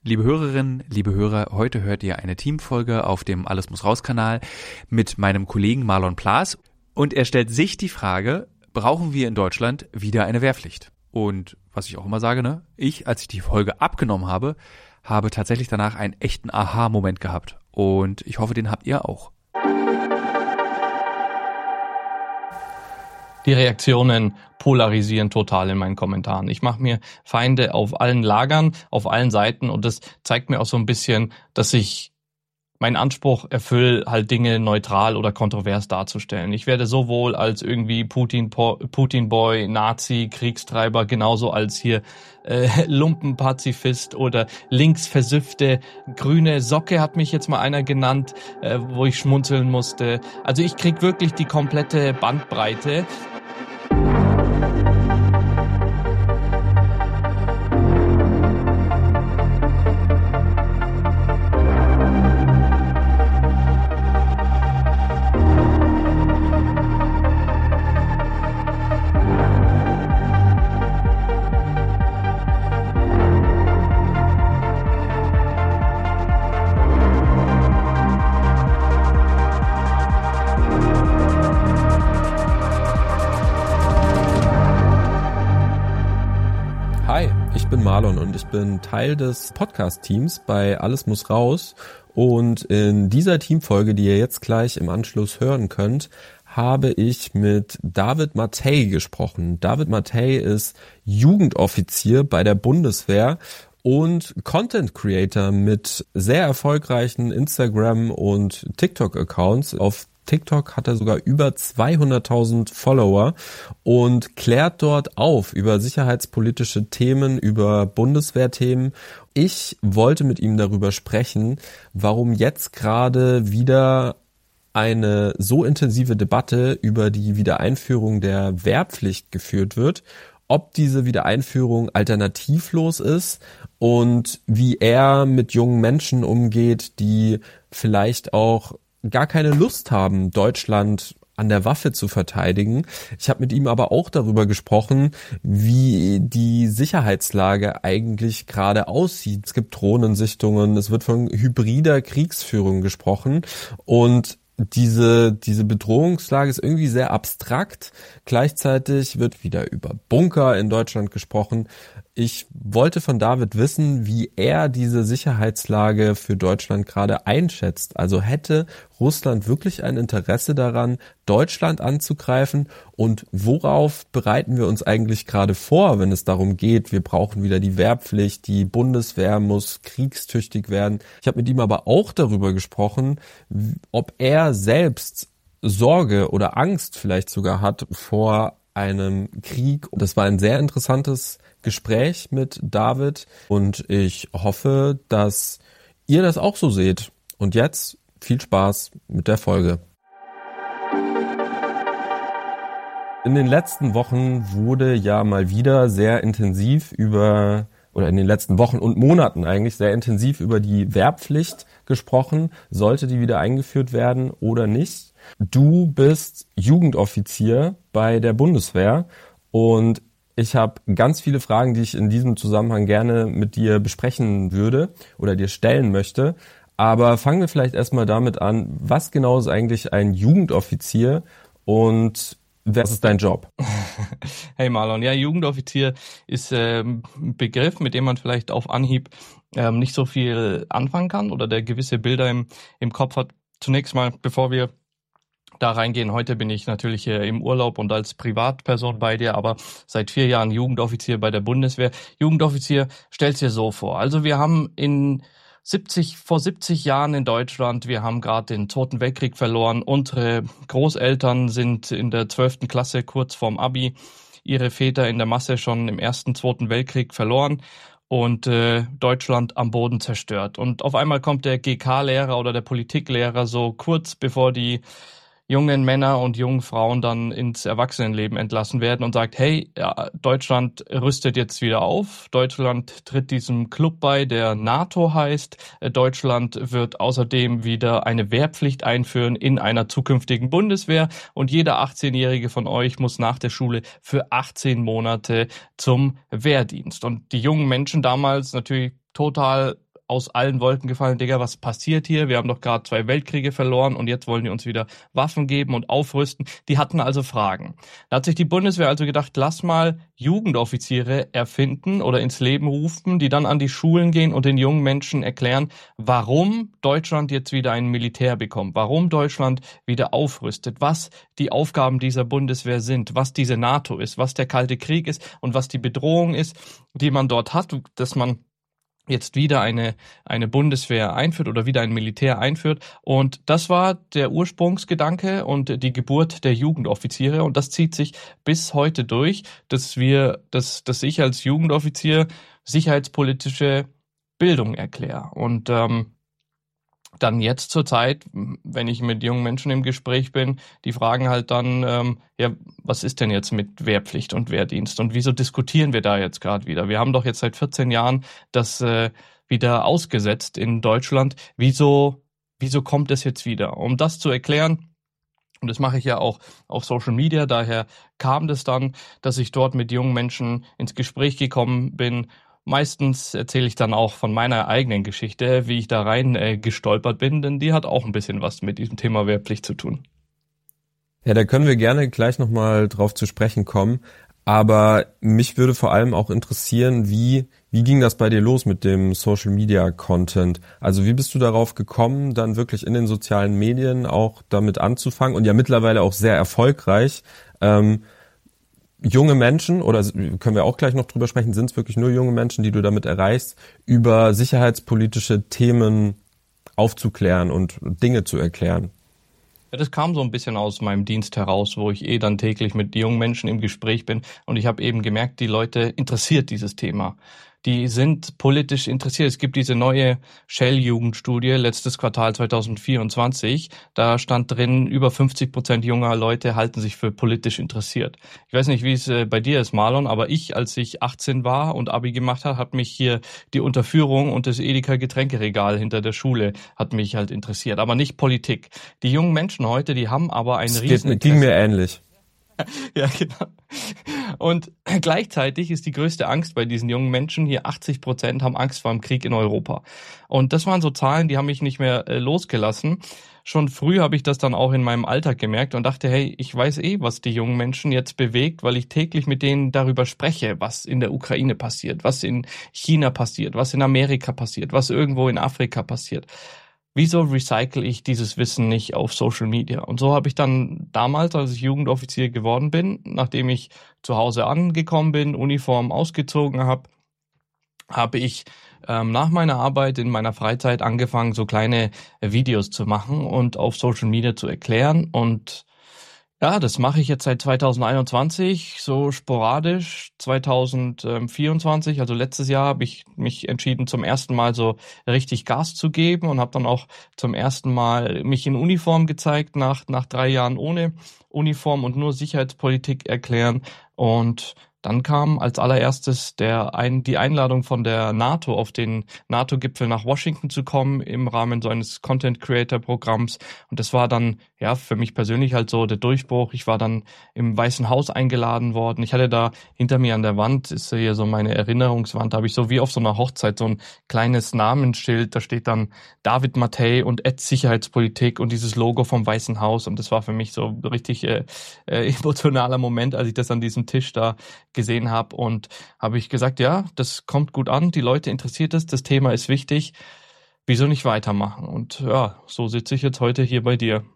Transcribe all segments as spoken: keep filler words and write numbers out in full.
Liebe Hörerinnen, liebe Hörer, heute hört ihr eine Teamfolge auf dem Alles muss raus Kanal mit meinem Kollegen Marlon Plaas und er stellt sich die Frage, brauchen wir in Deutschland wieder eine Wehrpflicht? Und was ich auch immer sage, ne, ich, als ich die Folge abgenommen habe, habe tatsächlich danach einen echten Aha-Moment gehabt und ich hoffe, den habt ihr auch. Die Reaktionen polarisieren total in meinen Kommentaren. Ich mache mir Feinde auf allen Lagern, auf allen Seiten und das zeigt mir auch so ein bisschen, dass ich meinen Anspruch erfülle, halt Dinge neutral oder kontrovers darzustellen. Ich werde sowohl als irgendwie Putin, Putin-Boy, Nazi, Kriegstreiber, genauso als hier äh, Lumpenpazifist oder linksversiffte grüne Socke hat mich jetzt mal einer genannt, äh, wo ich schmunzeln musste. Also ich krieg wirklich die komplette Bandbreite. Ich bin Marlon und ich bin Teil des Podcast-Teams bei Alles muss raus und in dieser Teamfolge, die ihr jetzt gleich im Anschluss hören könnt, habe ich mit David Mattei gesprochen. David Mattei ist Jugendoffizier bei der Bundeswehr und Content Creator mit sehr erfolgreichen Instagram- und TikTok-Accounts. Auf TikTok hat er sogar über zweihunderttausend Follower und klärt dort auf über sicherheitspolitische Themen, über Bundeswehrthemen. Ich wollte mit ihm darüber sprechen, warum jetzt gerade wieder eine so intensive Debatte über die Wiedereinführung der Wehrpflicht geführt wird, ob diese Wiedereinführung alternativlos ist und wie er mit jungen Menschen umgeht, die vielleicht auch gar keine Lust haben, Deutschland an der Waffe zu verteidigen. Ich habe mit ihm aber auch darüber gesprochen, wie die Sicherheitslage eigentlich gerade aussieht. Es gibt Drohnensichtungen, es wird von hybrider Kriegsführung gesprochen und diese diese Bedrohungslage ist irgendwie sehr abstrakt. Gleichzeitig wird wieder über Bunker in Deutschland gesprochen. Ich wollte von David wissen, wie er diese Sicherheitslage für Deutschland gerade einschätzt. Also hätte Russland wirklich ein Interesse daran, Deutschland anzugreifen? Und worauf bereiten wir uns eigentlich gerade vor, wenn es darum geht, wir brauchen wieder die Wehrpflicht, die Bundeswehr muss kriegstüchtig werden? Ich habe mit ihm aber auch darüber gesprochen, ob er selbst Sorge oder Angst vielleicht sogar hat vor einem Krieg. Das war ein sehr interessantes Gespräch mit David und ich hoffe, dass ihr das auch so seht. Und jetzt viel Spaß mit der Folge. In den letzten Wochen wurde ja mal wieder sehr intensiv über, oder in den letzten Wochen und Monaten eigentlich sehr intensiv über die Wehrpflicht gesprochen. Sollte die wieder eingeführt werden oder nicht? Du bist Jugendoffizier bei der Bundeswehr und ich habe ganz viele Fragen, die ich in diesem Zusammenhang gerne mit dir besprechen würde oder dir stellen möchte. Aber fangen wir vielleicht erstmal damit an, was genau ist eigentlich ein Jugendoffizier und was ist dein Job? Hey Marlon, ja, Jugendoffizier ist ähm, ein Begriff, mit dem man vielleicht auf Anhieb ähm, nicht so viel anfangen kann oder der gewisse Bilder im, im Kopf hat. Zunächst mal, bevor wir da reingehen, heute bin ich natürlich äh, im Urlaub und als Privatperson bei dir, aber seit vier Jahren Jugendoffizier bei der Bundeswehr. Jugendoffizier, stell's dir so vor. Also wir haben in siebzig, vor siebzig Jahren in Deutschland, wir haben gerade den Zweiten Weltkrieg verloren. Unsere Großeltern sind in der zwölften Klasse kurz vorm Abi, ihre Väter in der Masse schon im ersten, Zweiten Weltkrieg verloren und äh, Deutschland am Boden zerstört. Und auf einmal kommt der G K-Lehrer oder der Politiklehrer so kurz bevor die jungen Männer und jungen Frauen dann ins Erwachsenenleben entlassen werden und sagt, hey, ja, Deutschland rüstet jetzt wieder auf, Deutschland tritt diesem Club bei, der NATO heißt, Deutschland wird außerdem wieder eine Wehrpflicht einführen in einer zukünftigen Bundeswehr und jeder achtzehnjährige von euch muss nach der Schule für achtzehn Monate zum Wehrdienst. Und die jungen Menschen damals natürlich total aus allen Wolken gefallen, Digga, was passiert hier? Wir haben doch gerade zwei Weltkriege verloren und jetzt wollen die uns wieder Waffen geben und aufrüsten. Die hatten also Fragen. Da hat sich die Bundeswehr also gedacht, lass mal Jugendoffiziere erfinden oder ins Leben rufen, die dann an die Schulen gehen und den jungen Menschen erklären, warum Deutschland jetzt wieder ein Militär bekommt, warum Deutschland wieder aufrüstet, was die Aufgaben dieser Bundeswehr sind, was diese NATO ist, was der Kalte Krieg ist und was die Bedrohung ist, die man dort hat, dass man jetzt wieder eine eine Bundeswehr einführt oder wieder ein Militär einführt. Und das war der Ursprungsgedanke und die Geburt der Jugendoffiziere. Und das zieht sich bis heute durch, dass wir, dass, dass ich als Jugendoffizier sicherheitspolitische Bildung erkläre. Und ähm, dann jetzt zur Zeit, wenn ich mit jungen Menschen im Gespräch bin, die fragen halt dann, ähm, ja, was ist denn jetzt mit Wehrpflicht und Wehrdienst und wieso diskutieren wir da jetzt gerade wieder? Wir haben doch jetzt seit vierzehn Jahren das äh, wieder ausgesetzt in Deutschland. Wieso, wieso kommt es jetzt wieder? Um das zu erklären, und das mache ich ja auch auf Social Media, daher kam das dann, dass ich dort mit jungen Menschen ins Gespräch gekommen bin. Meistens erzähle ich dann auch von meiner eigenen Geschichte, wie ich da rein äh, gestolpert bin, denn die hat auch ein bisschen was mit diesem Thema Wehrpflicht zu tun. Ja, da können wir gerne gleich nochmal drauf zu sprechen kommen. Aber mich würde vor allem auch interessieren, wie wie ging das bei dir los mit dem Social Media Content? Also wie bist du darauf gekommen, dann wirklich in den sozialen Medien auch damit anzufangen und ja mittlerweile auch sehr erfolgreich, ähm, junge Menschen, oder können wir auch gleich noch drüber sprechen, sind es wirklich nur junge Menschen, die du damit erreichst, über sicherheitspolitische Themen aufzuklären und Dinge zu erklären? Ja, das kam so ein bisschen aus meinem Dienst heraus, wo ich eh dann täglich mit jungen Menschen im Gespräch bin und ich habe eben gemerkt, die Leute interessiert dieses Thema. Die sind politisch interessiert. Es gibt diese neue Shell-Jugendstudie, letztes Quartal zwanzig vierundzwanzig. Da stand drin, über fünfzig Prozent junger Leute halten sich für politisch interessiert. Ich weiß nicht, wie es bei dir ist, Marlon, aber ich, als ich achtzehn war und Abi gemacht habe, hat mich hier die Unterführung und das Edeka-Getränkeregal hinter der Schule hat mich halt interessiert, aber nicht Politik. Die jungen Menschen heute, die haben aber ein riesen Interesse. Ging mir ähnlich. Ja, genau. Und gleichzeitig ist die größte Angst bei diesen jungen Menschen, hier achtzig Prozent haben Angst vor dem Krieg in Europa. Und das waren so Zahlen, die haben mich nicht mehr äh, losgelassen. Schon früh habe ich das dann auch in meinem Alltag gemerkt und dachte, hey, ich weiß eh, was die jungen Menschen jetzt bewegt, weil ich täglich mit denen darüber spreche, was in der Ukraine passiert, was in China passiert, was in Amerika passiert, was irgendwo in Afrika passiert. Wieso recycle ich dieses Wissen nicht auf Social Media? Und so habe ich dann damals, als ich Jugendoffizier geworden bin, nachdem ich zu Hause angekommen bin, Uniform ausgezogen habe, habe ich ähm, nach meiner Arbeit in meiner Freizeit angefangen, so kleine äh, Videos zu machen und auf Social Media zu erklären. Und ja, das mache ich jetzt seit zwanzig einundzwanzig, so sporadisch. zwanzig vierundzwanzig, also letztes Jahr, habe ich mich entschieden, zum ersten Mal so richtig Gas zu geben und habe dann auch zum ersten Mal mich in Uniform gezeigt, nach nach drei Jahren ohne Uniform und nur Sicherheitspolitik erklären. Und dann kam als allererstes der ein, die Einladung von der NATO, auf den NATO-Gipfel nach Washington zu kommen im Rahmen so eines Content-Creator-Programms. Und das war dann ja für mich persönlich halt so der Durchbruch. Ich war dann im Weißen Haus eingeladen worden. Ich hatte da hinter mir an der Wand, ist hier so meine Erinnerungswand, da habe ich so wie auf so einer Hochzeit so ein kleines Namensschild. Da steht dann David Mattei und Ed Sicherheitspolitik und dieses Logo vom Weißen Haus. Und das war für mich so richtig äh, äh, emotionaler Moment, als ich das an diesem Tisch da gesehen habe, und habe ich gesagt, ja, das kommt gut an, die Leute interessiert es, das Thema ist wichtig, wieso nicht weitermachen? Und ja, so sitze ich jetzt heute hier bei dir.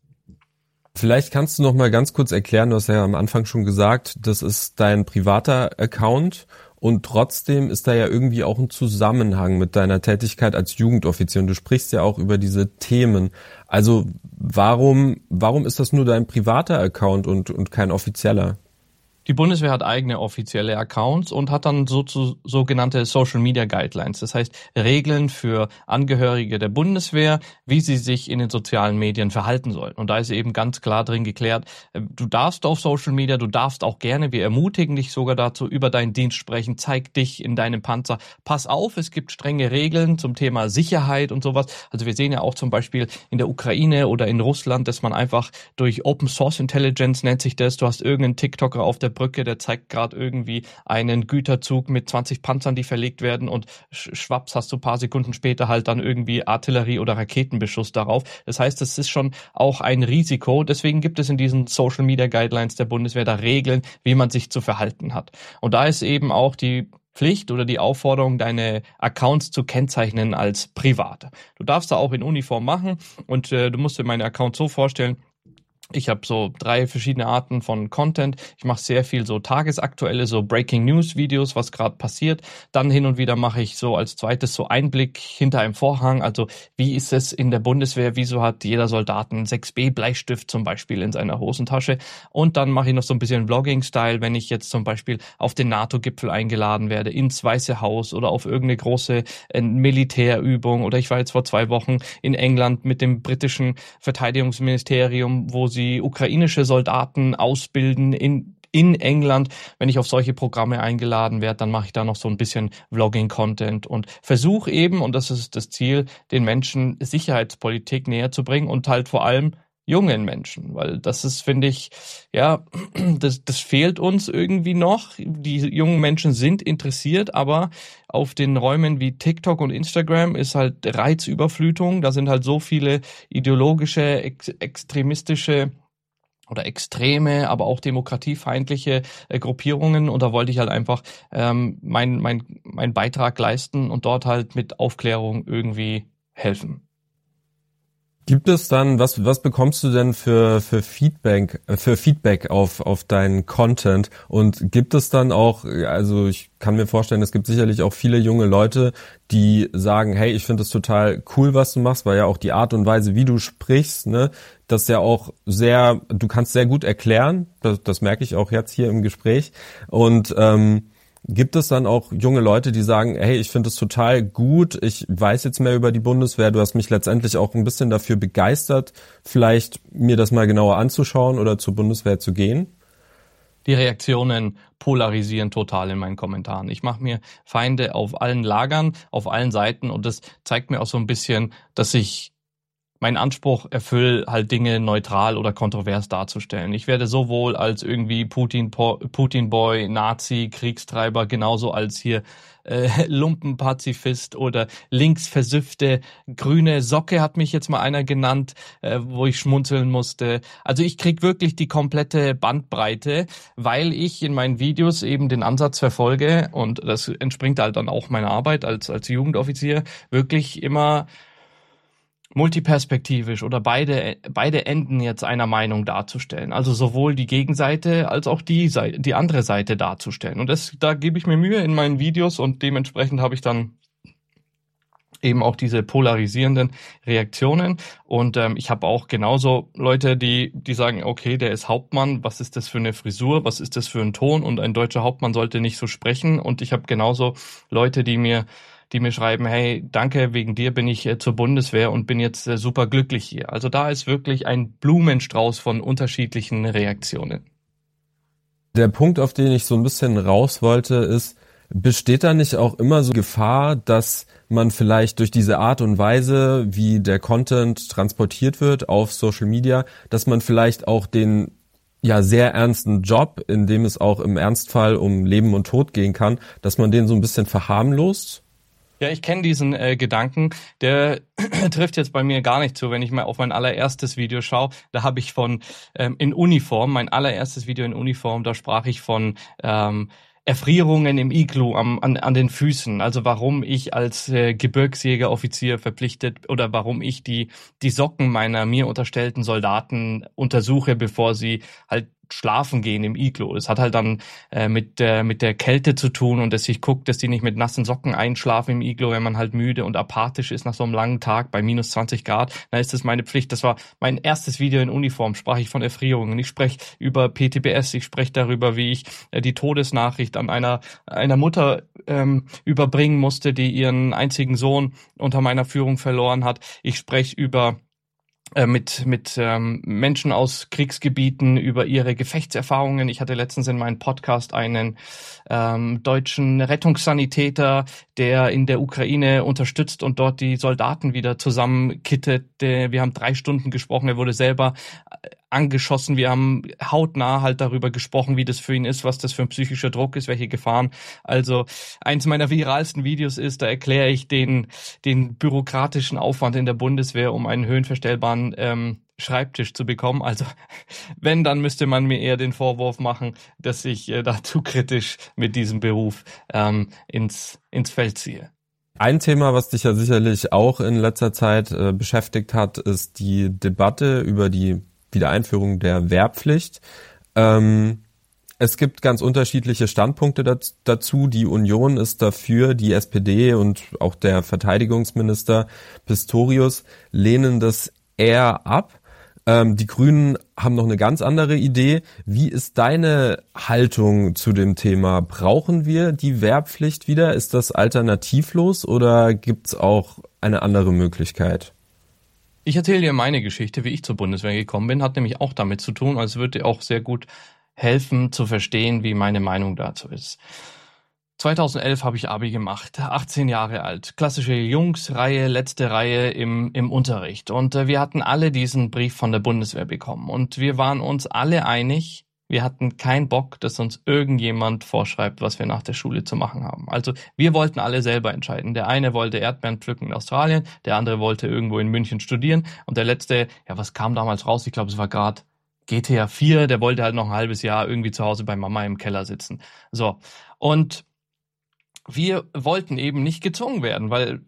Vielleicht kannst du noch mal ganz kurz erklären, du hast ja am Anfang schon gesagt, das ist dein privater Account und trotzdem ist da ja irgendwie auch ein Zusammenhang mit deiner Tätigkeit als Jugendoffizier und du sprichst ja auch über diese Themen. Also warum, warum ist das nur dein privater Account und, und kein offizieller? Die Bundeswehr hat eigene offizielle Accounts und hat dann so zu, sogenannte Social Media Guidelines, das heißt Regeln für Angehörige der Bundeswehr, wie sie sich in den sozialen Medien verhalten sollen. Und da ist eben ganz klar drin geklärt, du darfst auf Social Media, du darfst auch gerne, wir ermutigen dich sogar dazu, über deinen Dienst sprechen, zeig dich in deinem Panzer. Pass auf, es gibt strenge Regeln zum Thema Sicherheit und sowas. Also wir sehen ja auch zum Beispiel in der Ukraine oder in Russland, dass man einfach durch Open Source Intelligence, nennt sich das, du hast irgendeinen TikToker auf der Brücke, der zeigt gerade irgendwie einen Güterzug mit zwanzig Panzern, die verlegt werden und schwapps hast du ein paar Sekunden später halt dann irgendwie Artillerie- oder Raketenbeschuss darauf. Das heißt, es ist schon auch ein Risiko. Deswegen gibt es in diesen Social Media Guidelines der Bundeswehr da Regeln, wie man sich zu verhalten hat. Und da ist eben auch die Pflicht oder die Aufforderung, deine Accounts zu kennzeichnen als private. Du darfst da auch in Uniform machen und äh, du musst dir meine Accounts so vorstellen, ich habe so drei verschiedene Arten von Content. Ich mache sehr viel so tagesaktuelle, so Breaking News Videos, was gerade passiert. Dann hin und wieder mache ich so als zweites so Einblick hinter einem Vorhang. Also wie ist es in der Bundeswehr? Wieso hat jeder Soldat einen sechs B Bleistift zum Beispiel in seiner Hosentasche? Und dann mache ich noch so ein bisschen Vlogging-Style, wenn ich jetzt zum Beispiel auf den NATO-Gipfel eingeladen werde, ins Weiße Haus oder auf irgendeine große äh, Militärübung. Oder ich war jetzt vor zwei Wochen in England mit dem britischen Verteidigungsministerium, wo sie die ukrainische Soldaten ausbilden in in England. Wenn ich auf solche Programme eingeladen werde, dann mache ich da noch so ein bisschen Vlogging-Content und versuche eben, und das ist das Ziel, den Menschen Sicherheitspolitik näher zu bringen und halt vor allem jungen Menschen, weil das ist, finde ich, ja, das, das fehlt uns irgendwie noch. Die jungen Menschen sind interessiert, aber auf den Räumen wie TikTok und Instagram ist halt Reizüberflutung. Da sind halt so viele ideologische, ex- extremistische oder extreme, aber auch demokratiefeindliche äh, Gruppierungen, und da wollte ich halt einfach ähm, mein, mein, mein Beitrag leisten und dort halt mit Aufklärung irgendwie helfen. Gibt es dann, was, was bekommst du denn für, für Feedback, für Feedback auf, auf deinen Content? Und gibt es dann auch, also ich kann mir vorstellen, es gibt sicherlich auch viele junge Leute, die sagen, hey, ich finde es total cool, was du machst, weil ja auch die Art und Weise, wie du sprichst, ne, das ja auch sehr, du kannst sehr gut erklären, das, das merke ich auch jetzt hier im Gespräch. Und, ähm, gibt es dann auch junge Leute, die sagen, hey, ich finde es total gut, ich weiß jetzt mehr über die Bundeswehr, du hast mich letztendlich auch ein bisschen dafür begeistert, vielleicht mir das mal genauer anzuschauen oder zur Bundeswehr zu gehen? Die Reaktionen polarisieren total in meinen Kommentaren. Ich mache mir Feinde auf allen Lagern, auf allen Seiten, und das zeigt mir auch so ein bisschen, dass ich meinen Anspruch erfülle, halt Dinge neutral oder kontrovers darzustellen. Ich werde sowohl als irgendwie Putin, Putin-Boy, Nazi, Kriegstreiber, genauso als hier äh, Lumpenpazifist oder linksversüffte grüne Socke, hat mich jetzt mal einer genannt, äh, wo ich schmunzeln musste. Also ich krieg wirklich die komplette Bandbreite, weil ich in meinen Videos eben den Ansatz verfolge, und das entspringt halt dann auch meiner Arbeit als als Jugendoffizier, wirklich immer multiperspektivisch oder beide beide Enden jetzt einer Meinung darzustellen. Also sowohl die Gegenseite als auch die Seite, die andere Seite darzustellen. Und das, da gebe ich mir Mühe in meinen Videos, und dementsprechend habe ich dann eben auch diese polarisierenden Reaktionen. Und ähm, ich habe auch genauso Leute, die die sagen, okay, der ist Hauptmann, was ist das für eine Frisur, was ist das für ein Ton, und ein deutscher Hauptmann sollte nicht so sprechen. Und ich habe genauso Leute, die mir die mir schreiben, hey, danke, wegen dir bin ich äh, zur Bundeswehr und bin jetzt äh, super glücklich hier. Also da ist wirklich ein Blumenstrauß von unterschiedlichen Reaktionen. Der Punkt, auf den ich so ein bisschen raus wollte, ist, besteht da nicht auch immer so Gefahr, dass man vielleicht durch diese Art und Weise, wie der Content transportiert wird auf Social Media, dass man vielleicht auch den ja sehr ernsten Job, in dem es auch im Ernstfall um Leben und Tod gehen kann, dass man den so ein bisschen verharmlost? Ja, ich kenne diesen äh, Gedanken, der trifft jetzt bei mir gar nicht zu. Wenn ich mal auf mein allererstes Video schaue, da habe ich von ähm, in Uniform, mein allererstes Video in Uniform, da sprach ich von ähm, Erfrierungen im Iglu am, an, an den Füßen. Also warum ich als äh, Gebirgsjägeroffizier verpflichtet oder warum ich die die Socken meiner mir unterstellten Soldaten untersuche, bevor sie halt schlafen gehen im Iglu. Das hat halt dann äh, mit der mit der Kälte zu tun, und dass ich gucke, dass die nicht mit nassen Socken einschlafen im Iglu, wenn man halt müde und apathisch ist nach so einem langen Tag bei minus zwanzig Grad. Dann ist das meine Pflicht. Das war mein erstes Video in Uniform. Sprach ich von Erfrierungen. Ich spreche über P T B S. Ich spreche darüber, wie ich äh, die Todesnachricht an einer einer Mutter ähm, überbringen musste, die ihren einzigen Sohn unter meiner Führung verloren hat. Ich spreche über mit mit ähm, Menschen aus Kriegsgebieten über ihre Gefechtserfahrungen. Ich hatte letztens in meinem Podcast einen ähm, deutschen Rettungssanitäter, der in der Ukraine unterstützt und dort die Soldaten wieder zusammenkittet. Wir haben drei Stunden gesprochen. Er wurde selber angeschossen. Wir haben hautnah halt darüber gesprochen, wie das für ihn ist, was das für ein psychischer Druck ist, welche Gefahren. Also eins meiner viralsten Videos ist, da erkläre ich den den bürokratischen Aufwand in der Bundeswehr, um einen höhenverstellbaren ähm, Schreibtisch zu bekommen. Also wenn, dann müsste man mir eher den Vorwurf machen, dass ich äh, da zu kritisch mit diesem Beruf ähm, ins ins Feld ziehe. Ein Thema, was dich ja sicherlich auch in letzter Zeit äh, beschäftigt hat, ist die Debatte über die Wiedereinführung der Wehrpflicht. Ähm, es gibt ganz unterschiedliche Standpunkte dazu. Die Union ist dafür, die S P D und auch der Verteidigungsminister Pistorius lehnen das eher ab. Ähm, die Grünen haben noch eine ganz andere Idee. Wie ist deine Haltung zu dem Thema? Brauchen wir die Wehrpflicht wieder? Ist das alternativlos oder gibt's auch eine andere Möglichkeit? Ich erzähle dir meine Geschichte, wie ich zur Bundeswehr gekommen bin, hat nämlich auch damit zu tun, also es würde dir auch sehr gut helfen zu verstehen, wie meine Meinung dazu ist. zweitausendelf habe ich Abi gemacht, achtzehn Jahre alt, klassische Jungsreihe, letzte Reihe im im Unterricht und äh, wir hatten alle diesen Brief von der Bundeswehr bekommen und wir waren uns alle einig, wir hatten keinen Bock, dass uns irgendjemand vorschreibt, was wir nach der Schule zu machen haben. Also wir wollten alle selber entscheiden. Der eine wollte Erdbeeren pflücken in Australien, der andere wollte irgendwo in München studieren und der letzte, ja was kam damals raus? Ich glaube, es war gerade G T A vier, der wollte halt noch ein halbes Jahr irgendwie zu Hause bei Mama im Keller sitzen. So, und wir wollten eben nicht gezwungen werden, weil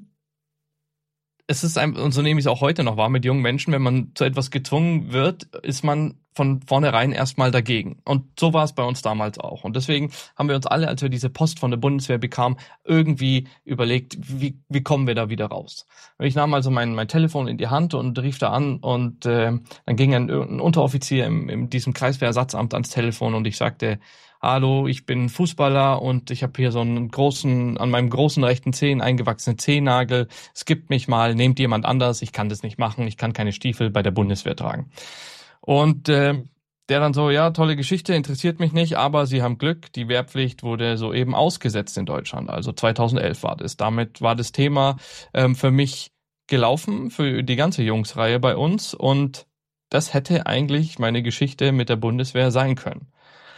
es ist ein, und so nehme ich es auch heute noch wahr mit jungen Menschen, wenn man zu etwas gezwungen wird, ist man von vornherein erstmal dagegen. Und so war es bei uns damals auch. Und deswegen haben wir uns alle, als wir diese Post von der Bundeswehr bekamen, irgendwie überlegt, wie, wie kommen wir da wieder raus. Und ich nahm also mein, mein Telefon in die Hand und rief da an und äh, dann ging ein, ein Unteroffizier im, in diesem Kreiswehrersatzamt ans Telefon und ich sagte, hallo, ich bin Fußballer und ich habe hier so einen großen, an meinem großen rechten Zeh einen eingewachsenen Zehennagel. Es gibt mich mal, nehmt jemand anders, ich kann das nicht machen, ich kann keine Stiefel bei der Bundeswehr tragen. Und äh, der dann so, ja, tolle Geschichte, interessiert mich nicht, aber Sie haben Glück, die Wehrpflicht wurde soeben ausgesetzt in Deutschland, also zweitausendelf war das. Damit war das Thema ähm, für mich gelaufen, für die ganze Jungsreihe bei uns und das hätte eigentlich meine Geschichte mit der Bundeswehr sein können.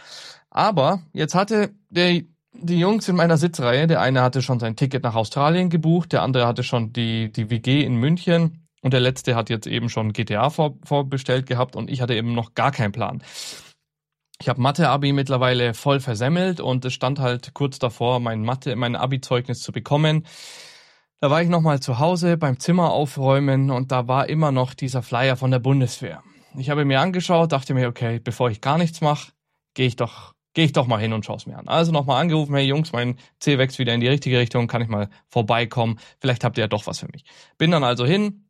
Aber jetzt hatte der, die Jungs in meiner Sitzreihe, der eine hatte schon sein Ticket nach Australien gebucht, der andere hatte schon die, die W G in München und der letzte hat jetzt eben schon G T A vor, vorbestellt gehabt und ich hatte eben noch gar keinen Plan. Ich habe Mathe-Abi mittlerweile voll versemmelt und es stand halt kurz davor, mein Mathe, mein Abi-Zeugnis zu bekommen. Da war ich nochmal zu Hause beim Zimmer aufräumen und da war immer noch dieser Flyer von der Bundeswehr. Ich habe mir angeschaut, dachte mir, okay, bevor ich gar nichts mache, gehe ich doch Gehe ich doch mal hin und schaue es mir an. Also nochmal angerufen, hey Jungs, mein Zeh wächst wieder in die richtige Richtung, kann ich mal vorbeikommen? Vielleicht habt ihr ja doch was für mich. Bin dann also hin,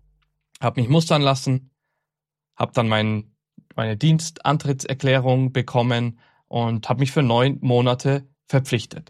hab mich mustern lassen, hab dann mein, meine Dienstantrittserklärung bekommen und hab mich für neun Monate verpflichtet.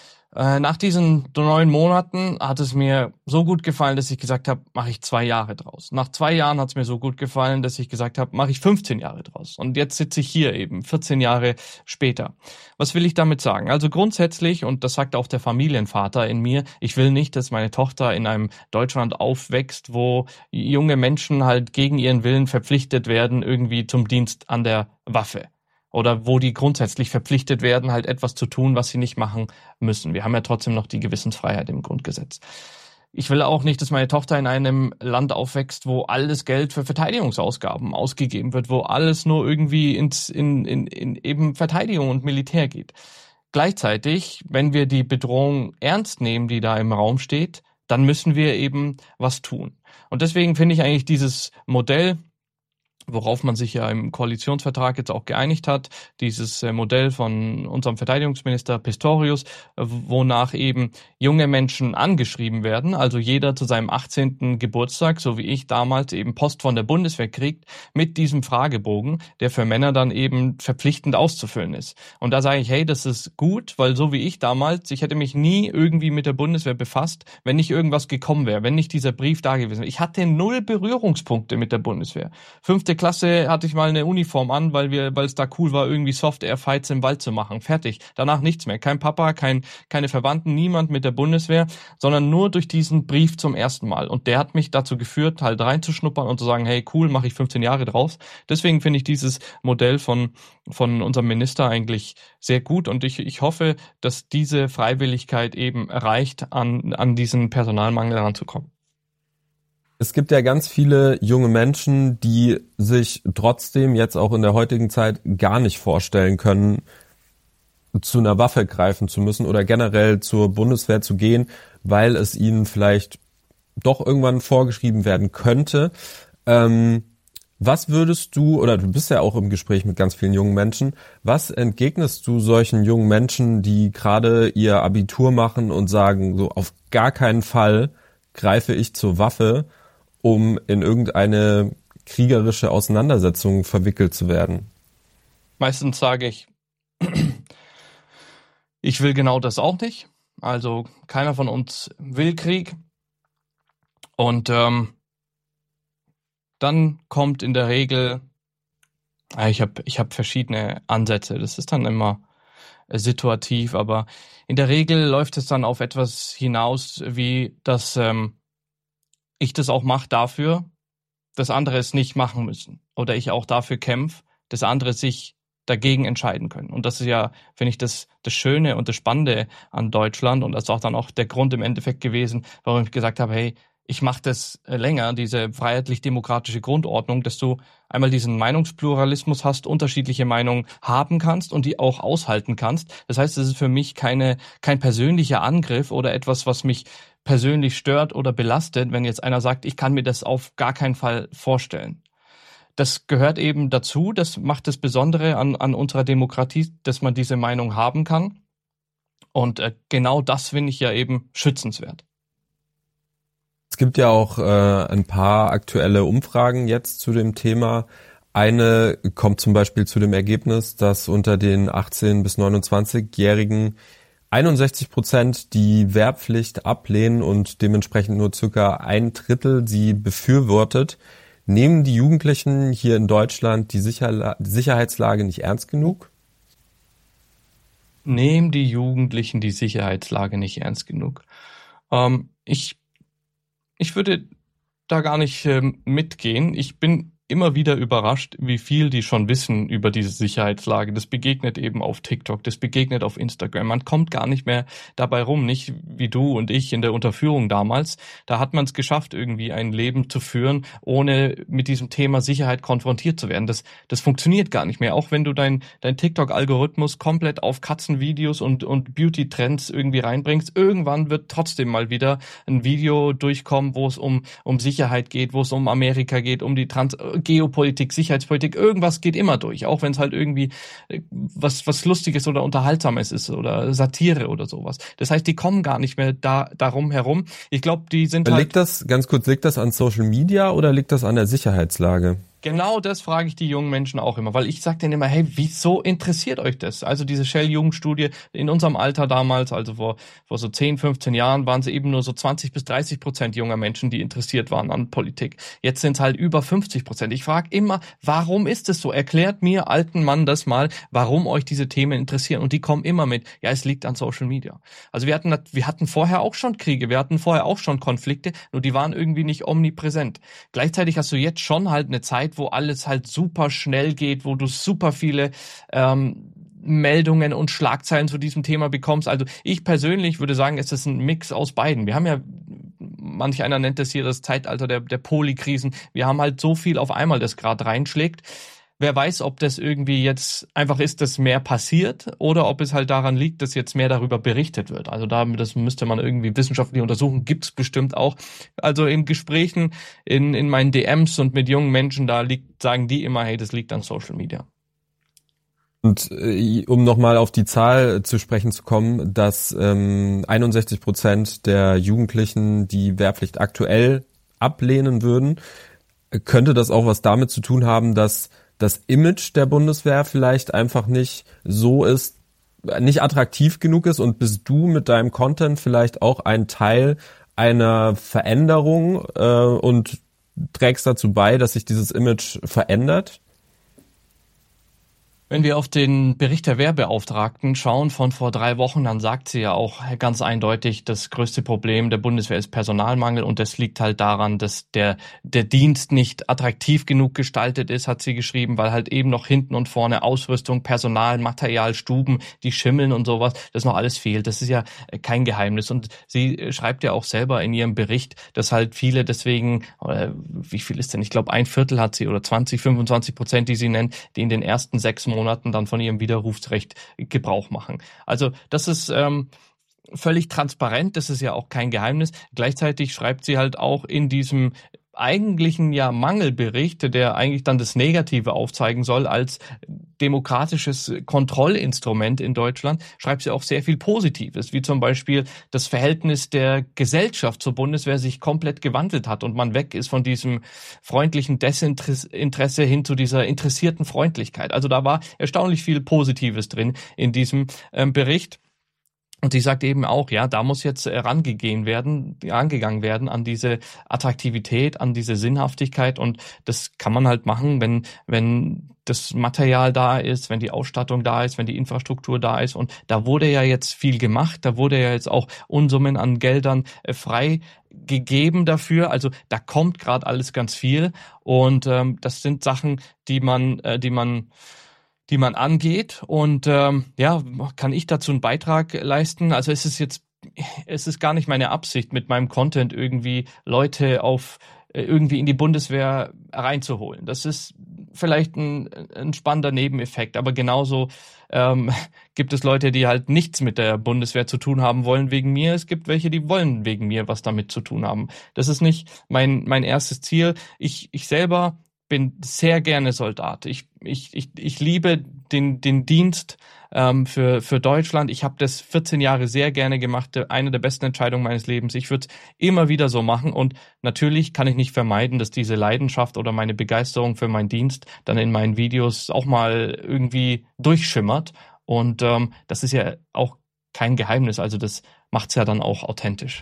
Nach diesen neun Monaten hat es mir so gut gefallen, dass ich gesagt habe, mache ich zwei Jahre draus. Nach zwei Jahren hat es mir so gut gefallen, dass ich gesagt habe, mache ich fünfzehn Jahre draus. Und jetzt sitze ich hier eben, vierzehn Jahre später. Was will ich damit sagen? Also grundsätzlich, und das sagt auch der Familienvater in mir, ich will nicht, dass meine Tochter in einem Deutschland aufwächst, wo junge Menschen halt gegen ihren Willen verpflichtet werden, irgendwie zum Dienst an der Waffe. Oder wo die grundsätzlich verpflichtet werden, halt etwas zu tun, was sie nicht machen müssen. Wir haben ja trotzdem noch die Gewissensfreiheit im Grundgesetz. Ich will auch nicht, dass meine Tochter in einem Land aufwächst, wo alles Geld für Verteidigungsausgaben ausgegeben wird, wo alles nur irgendwie ins, in, in, in eben Verteidigung und Militär geht. Gleichzeitig, wenn wir die Bedrohung ernst nehmen, die da im Raum steht, dann müssen wir eben was tun. Und deswegen finde ich eigentlich dieses Modell, worauf man sich ja im Koalitionsvertrag jetzt auch geeinigt hat, dieses Modell von unserem Verteidigungsminister Pistorius, wonach eben junge Menschen angeschrieben werden, also jeder zu seinem achtzehnten Geburtstag, so wie ich damals, eben Post von der Bundeswehr kriegt, mit diesem Fragebogen, der für Männer dann eben verpflichtend auszufüllen ist. Und da sage ich, hey, das ist gut, weil so wie ich damals, ich hätte mich nie irgendwie mit der Bundeswehr befasst, wenn nicht irgendwas gekommen wäre, wenn nicht dieser Brief da gewesen wäre. Ich hatte null Berührungspunkte mit der Bundeswehr. Fünfte Klasse hatte ich mal eine Uniform an, weil wir, weil es da cool war, irgendwie Soft-Air-Fights im Wald zu machen. Fertig. Danach nichts mehr. Kein Papa, kein, keine Verwandten, niemand mit der Bundeswehr, sondern nur durch diesen Brief zum ersten Mal. Und der hat mich dazu geführt, halt reinzuschnuppern und zu sagen, hey, cool, mache ich fünfzehn Jahre draus. Deswegen finde ich dieses Modell von, von unserem Minister eigentlich sehr gut und ich, ich hoffe, dass diese Freiwilligkeit eben erreicht, an, an diesen Personalmangel heranzukommen. Es gibt ja ganz viele junge Menschen, die sich trotzdem jetzt auch in der heutigen Zeit gar nicht vorstellen können, zu einer Waffe greifen zu müssen oder generell zur Bundeswehr zu gehen, weil es ihnen vielleicht doch irgendwann vorgeschrieben werden könnte. Ähm, was würdest du, oder du bist ja auch im Gespräch mit ganz vielen jungen Menschen, was entgegnest du solchen jungen Menschen, die gerade ihr Abitur machen und sagen, so auf gar keinen Fall greife ich zur Waffe, um in irgendeine kriegerische Auseinandersetzung verwickelt zu werden? Meistens sage ich, ich will genau das auch nicht. Also keiner von uns will Krieg. Und ähm, dann kommt in der Regel, ich habe ich hab verschiedene Ansätze. Das ist dann immer situativ, aber in der Regel läuft es dann auf etwas hinaus, wie dass ähm, ich das auch mache dafür, dass andere es nicht machen müssen. Oder ich auch dafür kämpfe, dass andere sich dagegen entscheiden können. Und das ist ja, finde ich, das, das Schöne und das Spannende an Deutschland. Und das ist auch dann auch der Grund im Endeffekt gewesen, warum ich gesagt habe, hey, ich mache das länger, diese freiheitlich-demokratische Grundordnung, dass du einmal diesen Meinungspluralismus hast, unterschiedliche Meinungen haben kannst und die auch aushalten kannst. Das heißt, es ist für mich keine, kein persönlicher Angriff oder etwas, was mich persönlich stört oder belastet, wenn jetzt einer sagt, ich kann mir das auf gar keinen Fall vorstellen. Das gehört eben dazu, das macht das Besondere an, an unserer Demokratie, dass man diese Meinung haben kann. Und äh, genau das finde ich ja eben schützenswert. Es gibt ja auch äh, ein paar aktuelle Umfragen jetzt zu dem Thema. Eine kommt zum Beispiel zu dem Ergebnis, dass unter den achtzehn- bis neunundzwanzigjährigen einundsechzig Prozent die Wehrpflicht ablehnen und dementsprechend nur circa ein Drittel sie befürwortet. Nehmen die Jugendlichen hier in Deutschland die Sicher- Sicherheitslage nicht ernst genug? Nehmen die Jugendlichen die Sicherheitslage nicht ernst genug? Ähm, ich Ich würde da gar nicht ähm, mitgehen. Ich bin immer wieder überrascht, wie viel die schon wissen über diese Sicherheitslage. Das begegnet eben auf TikTok, das begegnet auf Instagram. Man kommt gar nicht mehr dabei rum, nicht wie du und ich in der Unterführung damals. Da hat man es geschafft, irgendwie ein Leben zu führen, ohne mit diesem Thema Sicherheit konfrontiert zu werden. Das, das funktioniert gar nicht mehr. Auch wenn du dein, dein TikTok-Algorithmus komplett auf Katzenvideos und, und Beauty-Trends irgendwie reinbringst, irgendwann wird trotzdem mal wieder ein Video durchkommen, wo es um, um Sicherheit geht, wo es um Amerika geht, um die Trans Geopolitik, Sicherheitspolitik, irgendwas geht immer durch, auch wenn es halt irgendwie was was Lustiges oder Unterhaltsames ist oder Satire oder sowas. Das heißt, die kommen gar nicht mehr da darum herum. Ich glaube, die sind halt... Liegt das, ganz kurz, liegt das an Social Media oder liegt das an der Sicherheitslage? Genau das frage ich die jungen Menschen auch immer, weil ich sage denen immer, hey, wieso interessiert euch das? Also diese Shell-Jugendstudie in unserem Alter damals, also vor vor so zehn, fünfzehn Jahren, waren sie eben nur so zwanzig bis dreißig Prozent junger Menschen, die interessiert waren an Politik. Jetzt sind es halt über fünfzig Prozent. Ich frage immer, warum ist es so? Erklärt mir, alten Mann, das mal, warum euch diese Themen interessieren. Und die kommen immer mit, ja, es liegt an Social Media. Also wir hatten wir hatten vorher auch schon Kriege, wir hatten vorher auch schon Konflikte, nur die waren irgendwie nicht omnipräsent. Gleichzeitig hast du jetzt schon halt eine Zeit, wo alles halt super schnell geht, wo du super viele ähm, Meldungen und Schlagzeilen zu diesem Thema bekommst. Also ich persönlich würde sagen, es ist ein Mix aus beiden. Wir haben ja, manch einer nennt es hier das Zeitalter der, der Polykrisen. Wir haben halt so viel auf einmal, das gerade reinschlägt. Wer weiß, ob das irgendwie jetzt einfach ist, dass mehr passiert oder ob es halt daran liegt, dass jetzt mehr darüber berichtet wird. Also da, das müsste man irgendwie wissenschaftlich untersuchen, gibt's bestimmt auch. Also in Gesprächen, in, in meinen D Ms und mit jungen Menschen, da liegt, sagen die immer, hey, das liegt an Social Media. Und äh, um nochmal auf die Zahl zu sprechen zu kommen, dass ähm, einundsechzig Prozent der Jugendlichen die Wehrpflicht aktuell ablehnen würden, könnte das auch was damit zu tun haben, dass das Image der Bundeswehr vielleicht einfach nicht so ist, nicht attraktiv genug ist, und bist du mit deinem Content vielleicht auch ein Teil einer Veränderung äh, und trägst dazu bei, dass sich dieses Image verändert? Wenn wir auf den Bericht der Wehrbeauftragten schauen von vor drei Wochen, dann sagt sie ja auch ganz eindeutig, das größte Problem der Bundeswehr ist Personalmangel und das liegt halt daran, dass der der Dienst nicht attraktiv genug gestaltet ist, hat sie geschrieben, weil halt eben noch hinten und vorne Ausrüstung, Personal, Material, Stuben, die schimmeln und sowas, das noch alles fehlt. Das ist ja kein Geheimnis und sie schreibt ja auch selber in ihrem Bericht, dass halt viele deswegen, oder wie viel ist denn, ich glaube ein Viertel hat sie oder zwanzig, fünfundzwanzig Prozent, die sie nennt, die in den ersten sechs Monaten Monaten dann von ihrem Widerrufsrecht Gebrauch machen. Also das ist ähm, völlig transparent, das ist ja auch kein Geheimnis. Gleichzeitig schreibt sie halt auch in diesem eigentlichen ja Mangelbericht, der eigentlich dann das Negative aufzeigen soll, als demokratisches Kontrollinstrument in Deutschland, schreibt sie auch sehr viel Positives, wie zum Beispiel das Verhältnis der Gesellschaft zur Bundeswehr sich komplett gewandelt hat und man weg ist von diesem freundlichen Desinteresse hin zu dieser interessierten Freundlichkeit. Also da war erstaunlich viel Positives drin in diesem ähm, Bericht. Und sie sagt eben auch, ja, da muss jetzt rangegangen werden, rangegangen werden an diese Attraktivität, an diese Sinnhaftigkeit und das kann man halt machen, wenn, wenn das Material da ist, wenn die Ausstattung da ist, wenn die Infrastruktur da ist und da wurde ja jetzt viel gemacht, da wurde ja jetzt auch Unsummen an Geldern äh, frei gegeben dafür, also da kommt gerade alles ganz viel und ähm, das sind Sachen, die man, äh, die man die man angeht und ähm, ja, kann ich dazu einen Beitrag leisten? Also es ist jetzt, es ist gar nicht meine Absicht, mit meinem Content irgendwie Leute auf irgendwie in die Bundeswehr reinzuholen. Das ist vielleicht ein, ein spannender Nebeneffekt, aber genauso ähm, gibt es Leute, die halt nichts mit der Bundeswehr zu tun haben wollen wegen mir. Es gibt welche, die wollen wegen mir was damit zu tun haben. Das ist nicht mein mein erstes Ziel. Ich ich selber bin sehr gerne Soldat. Ich ich ich ich liebe den den Dienst ähm, für für Deutschland. Ich habe das vierzehn Jahre sehr gerne gemacht. Eine der besten Entscheidungen meines Lebens. Ich würde es immer wieder so machen. Und natürlich kann ich nicht vermeiden, dass diese Leidenschaft oder meine Begeisterung für meinen Dienst dann in meinen Videos auch mal irgendwie durchschimmert. Und ähm, das ist ja auch kein Geheimnis. Also das macht's ja dann auch authentisch.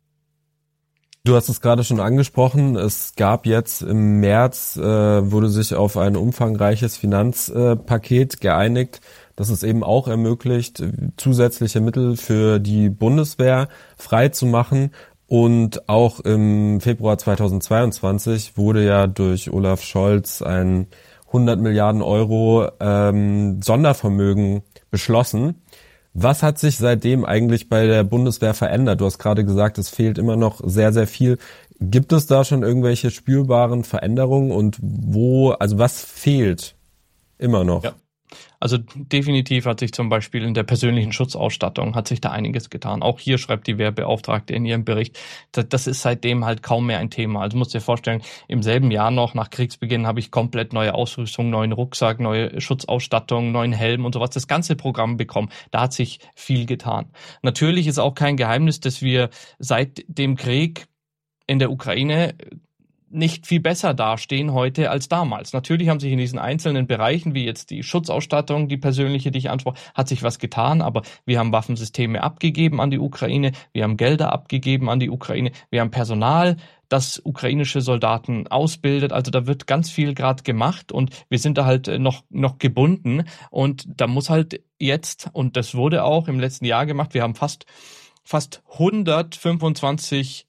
Du hast es gerade schon angesprochen, es gab jetzt im März, äh, wurde sich auf ein umfangreiches Finanzpaket äh, geeinigt, das es eben auch ermöglicht, zusätzliche Mittel für die Bundeswehr freizumachen. Und auch im Februar zweitausendzweiundzwanzig wurde ja durch Olaf Scholz ein hundert Milliarden Euro ähm, Sondervermögen beschlossen. Was hat sich seitdem eigentlich bei der Bundeswehr verändert? Du hast gerade gesagt, es fehlt immer noch sehr, sehr viel. Gibt es da schon irgendwelche spürbaren Veränderungen und wo, also was fehlt immer noch? Ja. Also definitiv hat sich zum Beispiel in der persönlichen Schutzausstattung hat sich da einiges getan. Auch hier schreibt die Wehrbeauftragte in ihrem Bericht, das ist seitdem halt kaum mehr ein Thema. Also musst dir vorstellen, im selben Jahr noch nach Kriegsbeginn habe ich komplett neue Ausrüstung, neuen Rucksack, neue Schutzausstattung, neuen Helm und sowas, das ganze Programm bekommen. Da hat sich viel getan. Natürlich ist auch kein Geheimnis, dass wir seit dem Krieg in der Ukraine nicht viel besser dastehen heute als damals. Natürlich haben sich in diesen einzelnen Bereichen, wie jetzt die Schutzausstattung, die persönliche, die ich ansprach, hat sich was getan, aber wir haben Waffensysteme abgegeben an die Ukraine, wir haben Gelder abgegeben an die Ukraine, wir haben Personal, das ukrainische Soldaten ausbildet, also da wird ganz viel gerade gemacht und wir sind da halt noch noch gebunden und da muss halt jetzt, und das wurde auch im letzten Jahr gemacht, wir haben fast fast hundertfünfundzwanzig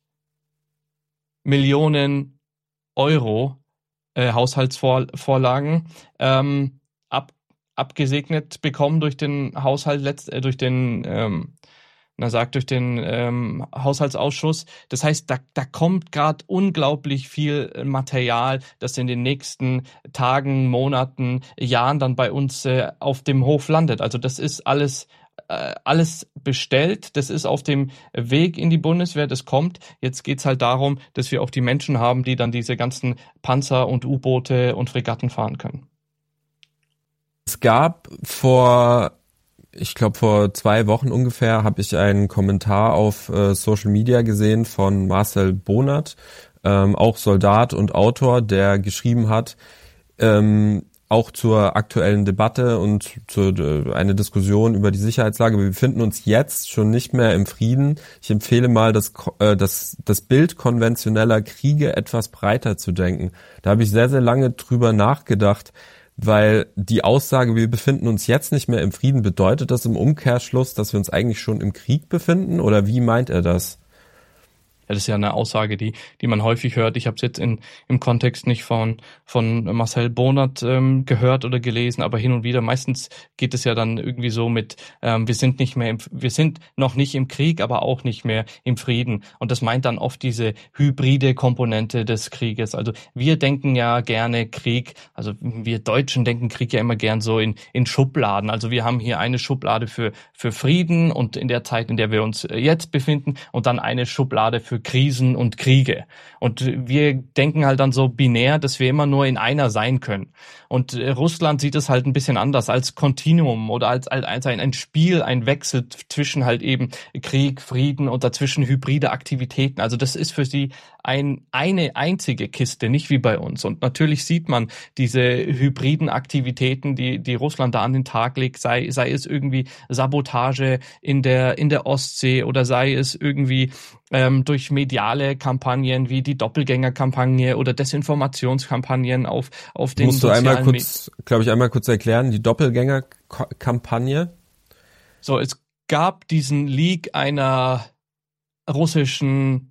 Millionen Euro äh, Haushaltsvorlagen ähm, ab, abgesegnet bekommen durch den Haushalt letzt, äh, durch den ähm, na sagt durch den ähm, Haushaltsausschuss. Das heißt, da da kommt gerade unglaublich viel Material, das in den nächsten Tagen, Monaten, Jahren dann bei uns äh, auf dem Hof landet. Also das ist alles alles bestellt, das ist auf dem Weg in die Bundeswehr, das kommt. Jetzt geht's halt darum, dass wir auch die Menschen haben, die dann diese ganzen Panzer und U-Boote und Fregatten fahren können. Es gab vor, ich glaube vor zwei Wochen ungefähr, habe ich einen Kommentar auf äh, Social Media gesehen von Marcel Bonert, ähm, auch Soldat und Autor, der geschrieben hat, ähm, auch zur aktuellen Debatte und zu äh, eine Diskussion über die Sicherheitslage. Wir befinden uns jetzt schon nicht mehr im Frieden. Ich empfehle mal, das, äh, das, das Bild konventioneller Kriege etwas breiter zu denken. Da habe ich sehr, sehr lange drüber nachgedacht, weil die Aussage, wir befinden uns jetzt nicht mehr im Frieden, bedeutet das im Umkehrschluss, dass wir uns eigentlich schon im Krieg befinden? Oder wie meint er das? Ja, das ist ja eine Aussage, die die man häufig hört. Ich habe es jetzt in im Kontext nicht von von Marcel Bonert ähm, gehört oder gelesen, aber hin und wieder. Meistens geht es ja dann irgendwie so mit: ähm, Wir sind nicht mehr im, wir sind noch nicht im Krieg, aber auch nicht mehr im Frieden. Und das meint dann oft diese hybride Komponente des Krieges. Also wir denken ja gerne Krieg. Also wir Deutschen denken Krieg ja immer gern so in in Schubladen. Also wir haben hier eine Schublade für für Frieden und in der Zeit, in der wir uns jetzt befinden, und dann eine Schublade für Krisen und Kriege. Und wir denken halt dann so binär, dass wir immer nur in einer sein können. Und Russland sieht es halt ein bisschen anders, als Kontinuum oder als, als ein, ein Spiel, ein Wechsel zwischen halt eben Krieg, Frieden und dazwischen hybride Aktivitäten. Also das ist für sie ein, eine einzige Kiste, nicht wie bei uns. Und natürlich sieht man diese hybriden Aktivitäten, die, die Russland da an den Tag legt, sei, sei es irgendwie Sabotage in der, in der Ostsee oder sei es irgendwie ähm, durch mediale Kampagnen wie die Doppelgängerkampagne oder Desinformationskampagnen auf, auf den Musst du sozialen einmal kurz, glaube ich, einmal kurz erklären, die Doppelgängerkampagne? So, es gab diesen Leak einer russischen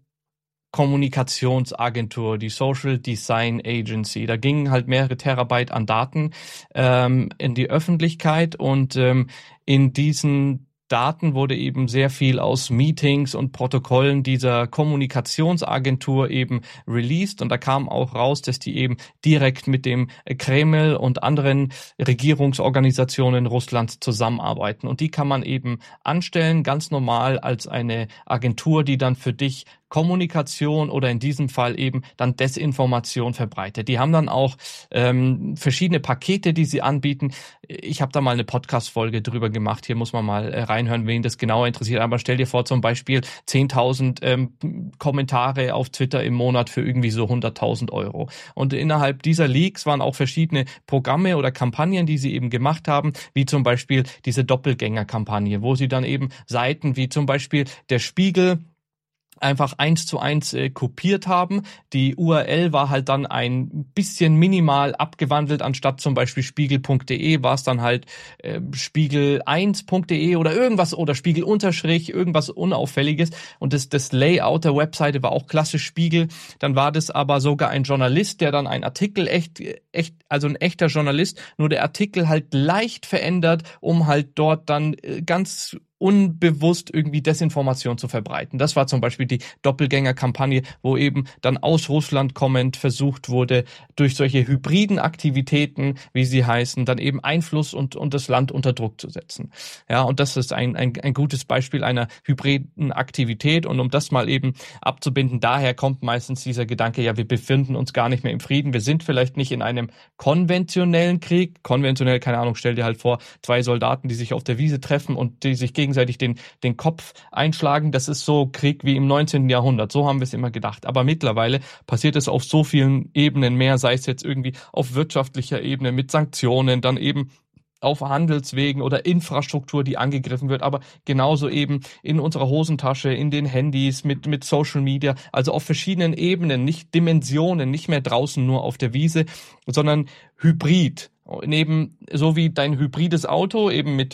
Kommunikationsagentur, die Social Design Agency. Da gingen halt mehrere Terabyte an Daten ähm, in die Öffentlichkeit und ähm, in diesen Daten wurde eben sehr viel aus Meetings und Protokollen dieser Kommunikationsagentur eben released und da kam auch raus, dass die eben direkt mit dem Kreml und anderen Regierungsorganisationen Russlands zusammenarbeiten und die kann man eben anstellen, ganz normal als eine Agentur, die dann für dich Kommunikation oder in diesem Fall eben dann Desinformation verbreitet. Die haben dann auch ähm, verschiedene Pakete, die sie anbieten. Ich habe da mal eine Podcast-Folge drüber gemacht. Hier muss man mal äh, reinhören, wen das genauer interessiert. Aber stell dir vor, zum Beispiel zehntausend ähm, Kommentare auf Twitter im Monat für irgendwie so hunderttausend Euro. Und innerhalb dieser Leaks waren auch verschiedene Programme oder Kampagnen, die sie eben gemacht haben, wie zum Beispiel diese Doppelgänger-Kampagne, wo sie dann eben Seiten wie zum Beispiel der Spiegel einfach eins zu eins äh, kopiert haben. Die U R L war halt dann ein bisschen minimal abgewandelt, anstatt zum Beispiel spiegel punkt de war es dann halt äh, spiegel eins punkt de oder irgendwas oder Spiegel unterstrich, irgendwas Unauffälliges und das, das Layout der Webseite war auch klassisch Spiegel. Dann war das aber sogar ein Journalist, der dann einen Artikel echt, echt, also ein echter Journalist, nur der Artikel halt leicht verändert, um halt dort dann äh, ganz unbewusst irgendwie Desinformation zu verbreiten. Das war zum Beispiel die Doppelgänger-Kampagne, wo eben dann aus Russland kommend versucht wurde, durch solche hybriden Aktivitäten, wie sie heißen, dann eben Einfluss und, und das Land unter Druck zu setzen. Ja, und das ist ein, ein, ein gutes Beispiel einer hybriden Aktivität. Und um das mal eben abzubinden, daher kommt meistens dieser Gedanke, ja, wir befinden uns gar nicht mehr im Frieden. Wir sind vielleicht nicht in einem konventionellen Krieg. Konventionell, keine Ahnung, stell dir halt vor, zwei Soldaten, die sich auf der Wiese treffen und die sich gegen gegenseitig den, den Kopf einschlagen. Das ist so Krieg wie im neunzehnten Jahrhundert. So haben wir es immer gedacht. Aber mittlerweile passiert es auf so vielen Ebenen mehr, sei es jetzt irgendwie auf wirtschaftlicher Ebene mit Sanktionen, dann eben auf Handelswegen oder Infrastruktur, die angegriffen wird, aber genauso eben in unserer Hosentasche, in den Handys, mit, mit Social Media, also auf verschiedenen Ebenen, nicht Dimensionen, nicht mehr draußen nur auf der Wiese, sondern hybrid. Neben, so wie dein hybrides Auto eben mit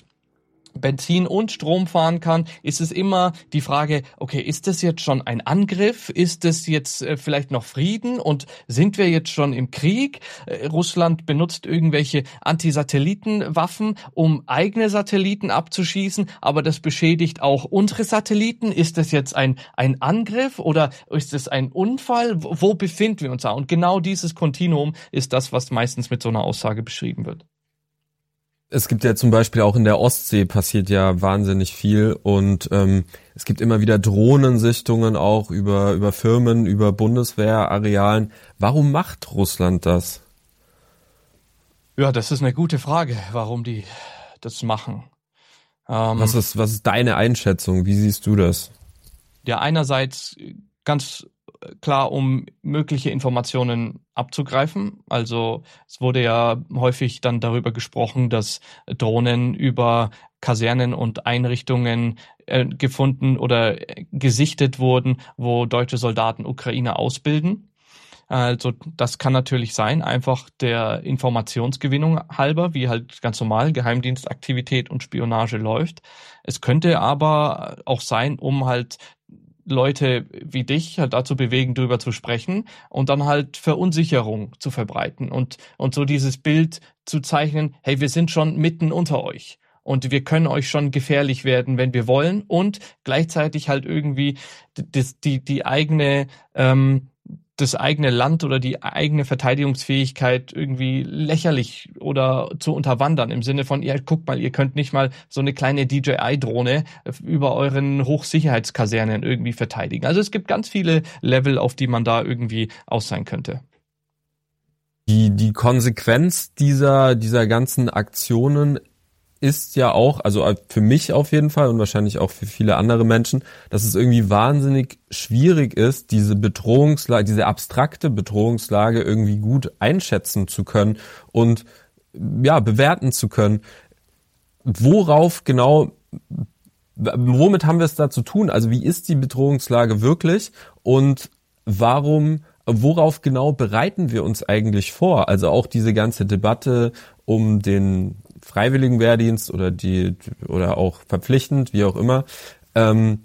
Benzin und Strom fahren kann, ist es immer die Frage, okay, ist das jetzt schon ein Angriff? Ist das jetzt äh, vielleicht noch Frieden? Und sind wir jetzt schon im Krieg? Äh, Russland benutzt irgendwelche Antisatellitenwaffen, um eigene Satelliten abzuschießen, aber das beschädigt auch unsere Satelliten. Ist das jetzt ein, ein Angriff oder ist es ein Unfall? Wo, wo befinden wir uns da? Und genau dieses Kontinuum ist das, was meistens mit so einer Aussage beschrieben wird. Es gibt ja zum Beispiel auch in der Ostsee passiert ja wahnsinnig viel und ähm, es gibt immer wieder Drohnensichtungen auch über über Firmen, über Bundeswehrarealen. Warum macht Russland das? Ja, das ist eine gute Frage, warum die das machen. Ähm, was ist was ist deine Einschätzung? Wie siehst du das? Ja, einerseits ganz klar, um mögliche Informationen abzugreifen. Also es wurde ja häufig dann darüber gesprochen, dass Drohnen über Kasernen und Einrichtungen äh, gefunden oder gesichtet wurden, wo deutsche Soldaten Ukrainer ausbilden. Also das kann natürlich sein, einfach der Informationsgewinnung halber, wie halt ganz normal Geheimdienstaktivität und Spionage läuft. Es könnte aber auch sein, um halt Leute wie dich halt dazu bewegen, drüber zu sprechen und dann halt Verunsicherung zu verbreiten und, und so dieses Bild zu zeichnen, hey, wir sind schon mitten unter euch. Und wir können euch schon gefährlich werden, wenn wir wollen. Und gleichzeitig halt irgendwie die, die, die eigene, ähm, das eigene Land oder die eigene Verteidigungsfähigkeit irgendwie lächerlich oder zu unterwandern. Im Sinne von, ja, guckt mal, ihr könnt nicht mal so eine kleine D J I-Drohne über euren Hochsicherheitskasernen irgendwie verteidigen. Also es gibt ganz viele Level, auf die man da irgendwie aus sein könnte. Die, die Konsequenz dieser, dieser ganzen Aktionen ist ja auch, also für mich auf jeden Fall und wahrscheinlich auch für viele andere Menschen, dass es irgendwie wahnsinnig schwierig ist, diese Bedrohungslage, diese abstrakte Bedrohungslage irgendwie gut einschätzen zu können und ja, bewerten zu können. Worauf genau, womit haben wir es da zu tun? Also wie ist die Bedrohungslage wirklich und warum, worauf genau bereiten wir uns eigentlich vor? Also auch diese ganze Debatte um den Freiwilligenwehrdienst oder die oder auch verpflichtend, wie auch immer. Ähm,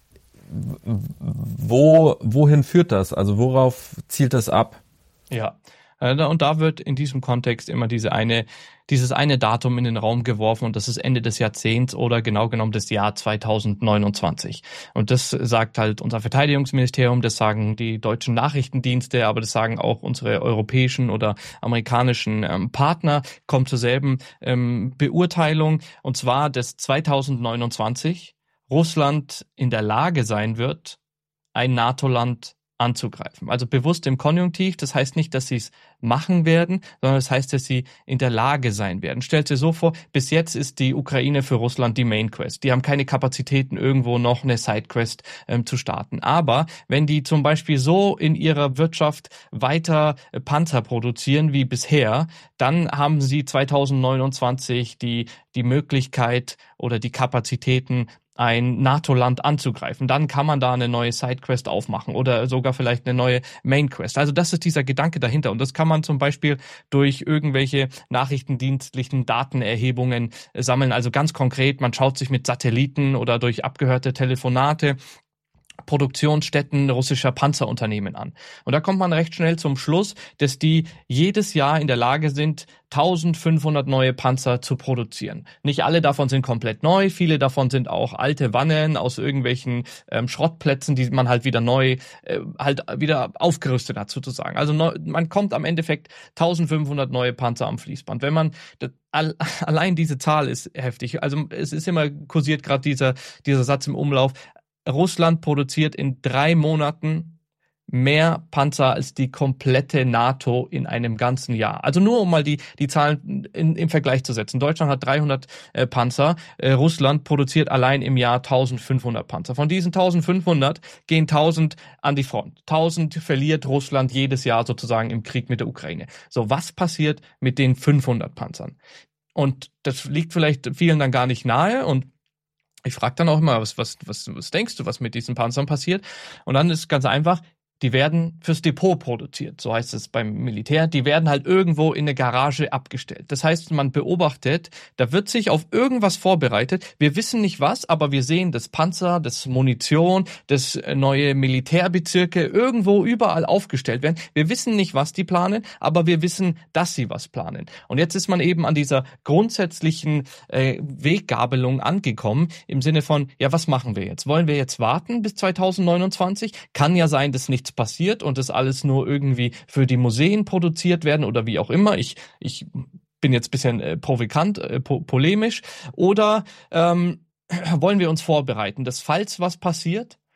wo wohin führt das? Also worauf zielt das ab? Ja, und da wird in diesem Kontext immer diese eine dieses eine Datum in den Raum geworfen und das ist Ende des Jahrzehnts oder genau genommen das Jahr zweitausendneunundzwanzig. Und das sagt halt unser Verteidigungsministerium, das sagen die deutschen Nachrichtendienste, aber das sagen auch unsere europäischen oder amerikanischen ähm, Partner, kommt zur selben ähm, Beurteilung, und zwar, dass zweitausendneunundzwanzig Russland in der Lage sein wird, ein NATO-Land anzugreifen. Also bewusst im Konjunktiv, das heißt nicht, dass sie es machen werden, sondern das heißt, dass sie in der Lage sein werden. Stellt dir so vor, bis jetzt ist die Ukraine für Russland die Main Quest. Die haben keine Kapazitäten, irgendwo noch eine Side Quest ähm, zu starten. Aber wenn die zum Beispiel so in ihrer Wirtschaft weiter äh, Panzer produzieren wie bisher, dann haben sie zweitausendneunundzwanzig die, die Möglichkeit oder die Kapazitäten, ein NATO-Land anzugreifen. Dann kann man da eine neue Sidequest aufmachen oder sogar vielleicht eine neue Mainquest. Also das ist dieser Gedanke dahinter und das kann man zum Beispiel durch irgendwelche nachrichtendienstlichen Datenerhebungen sammeln. Also ganz konkret, man schaut sich mit Satelliten oder durch abgehörte Telefonate Produktionsstätten russischer Panzerunternehmen an. Und da kommt man recht schnell zum Schluss, dass die jedes Jahr in der Lage sind, eintausendfünfhundert neue Panzer zu produzieren. Nicht alle davon sind komplett neu, viele davon sind auch alte Wannen aus irgendwelchen ähm, Schrottplätzen, die man halt wieder neu, äh, halt wieder aufgerüstet hat sozusagen. Also neu, man kommt am Endeffekt eintausendfünfhundert neue Panzer am Fließband. Wenn man das, all, allein diese Zahl ist heftig. Also es ist immer kursiert gerade dieser dieser Satz im Umlauf. Russland produziert in drei Monaten mehr Panzer als die komplette NATO in einem ganzen Jahr. Also nur um mal die die Zahlen in, im Vergleich zu setzen. Deutschland hat dreihundert äh, Panzer, äh, Russland produziert allein im Jahr eintausendfünfhundert Panzer. Von diesen eintausendfünfhundert gehen tausend an die Front. tausend verliert Russland jedes Jahr sozusagen im Krieg mit der Ukraine. So, was passiert mit den fünfhundert Panzern? Und das liegt vielleicht vielen dann gar nicht nahe und ich frage dann auch immer, was, was, was, was denkst du, was mit diesen Panzern passiert? Und dann ist ganz einfach, die werden fürs Depot produziert, so heißt es beim Militär. Die werden halt irgendwo in eine Garage abgestellt. Das heißt, man beobachtet, da wird sich auf irgendwas vorbereitet. Wir wissen nicht was, aber wir sehen, dass Panzer, dass Munition, dass neue Militärbezirke irgendwo überall aufgestellt werden. Wir wissen nicht, was die planen, aber wir wissen, dass sie was planen. Und jetzt ist man eben an dieser grundsätzlichen äh, Weggabelung angekommen, im Sinne von, ja, was machen wir jetzt? Wollen wir jetzt warten bis zweitausendneunundzwanzig? Kann ja sein, dass nichts passiert und das alles nur irgendwie für die Museen produziert werden oder wie auch immer. Ich ich bin jetzt ein bisschen äh, provokant, äh, po- polemisch. Oder ähm, wollen wir uns vorbereiten, dass falls was passiert,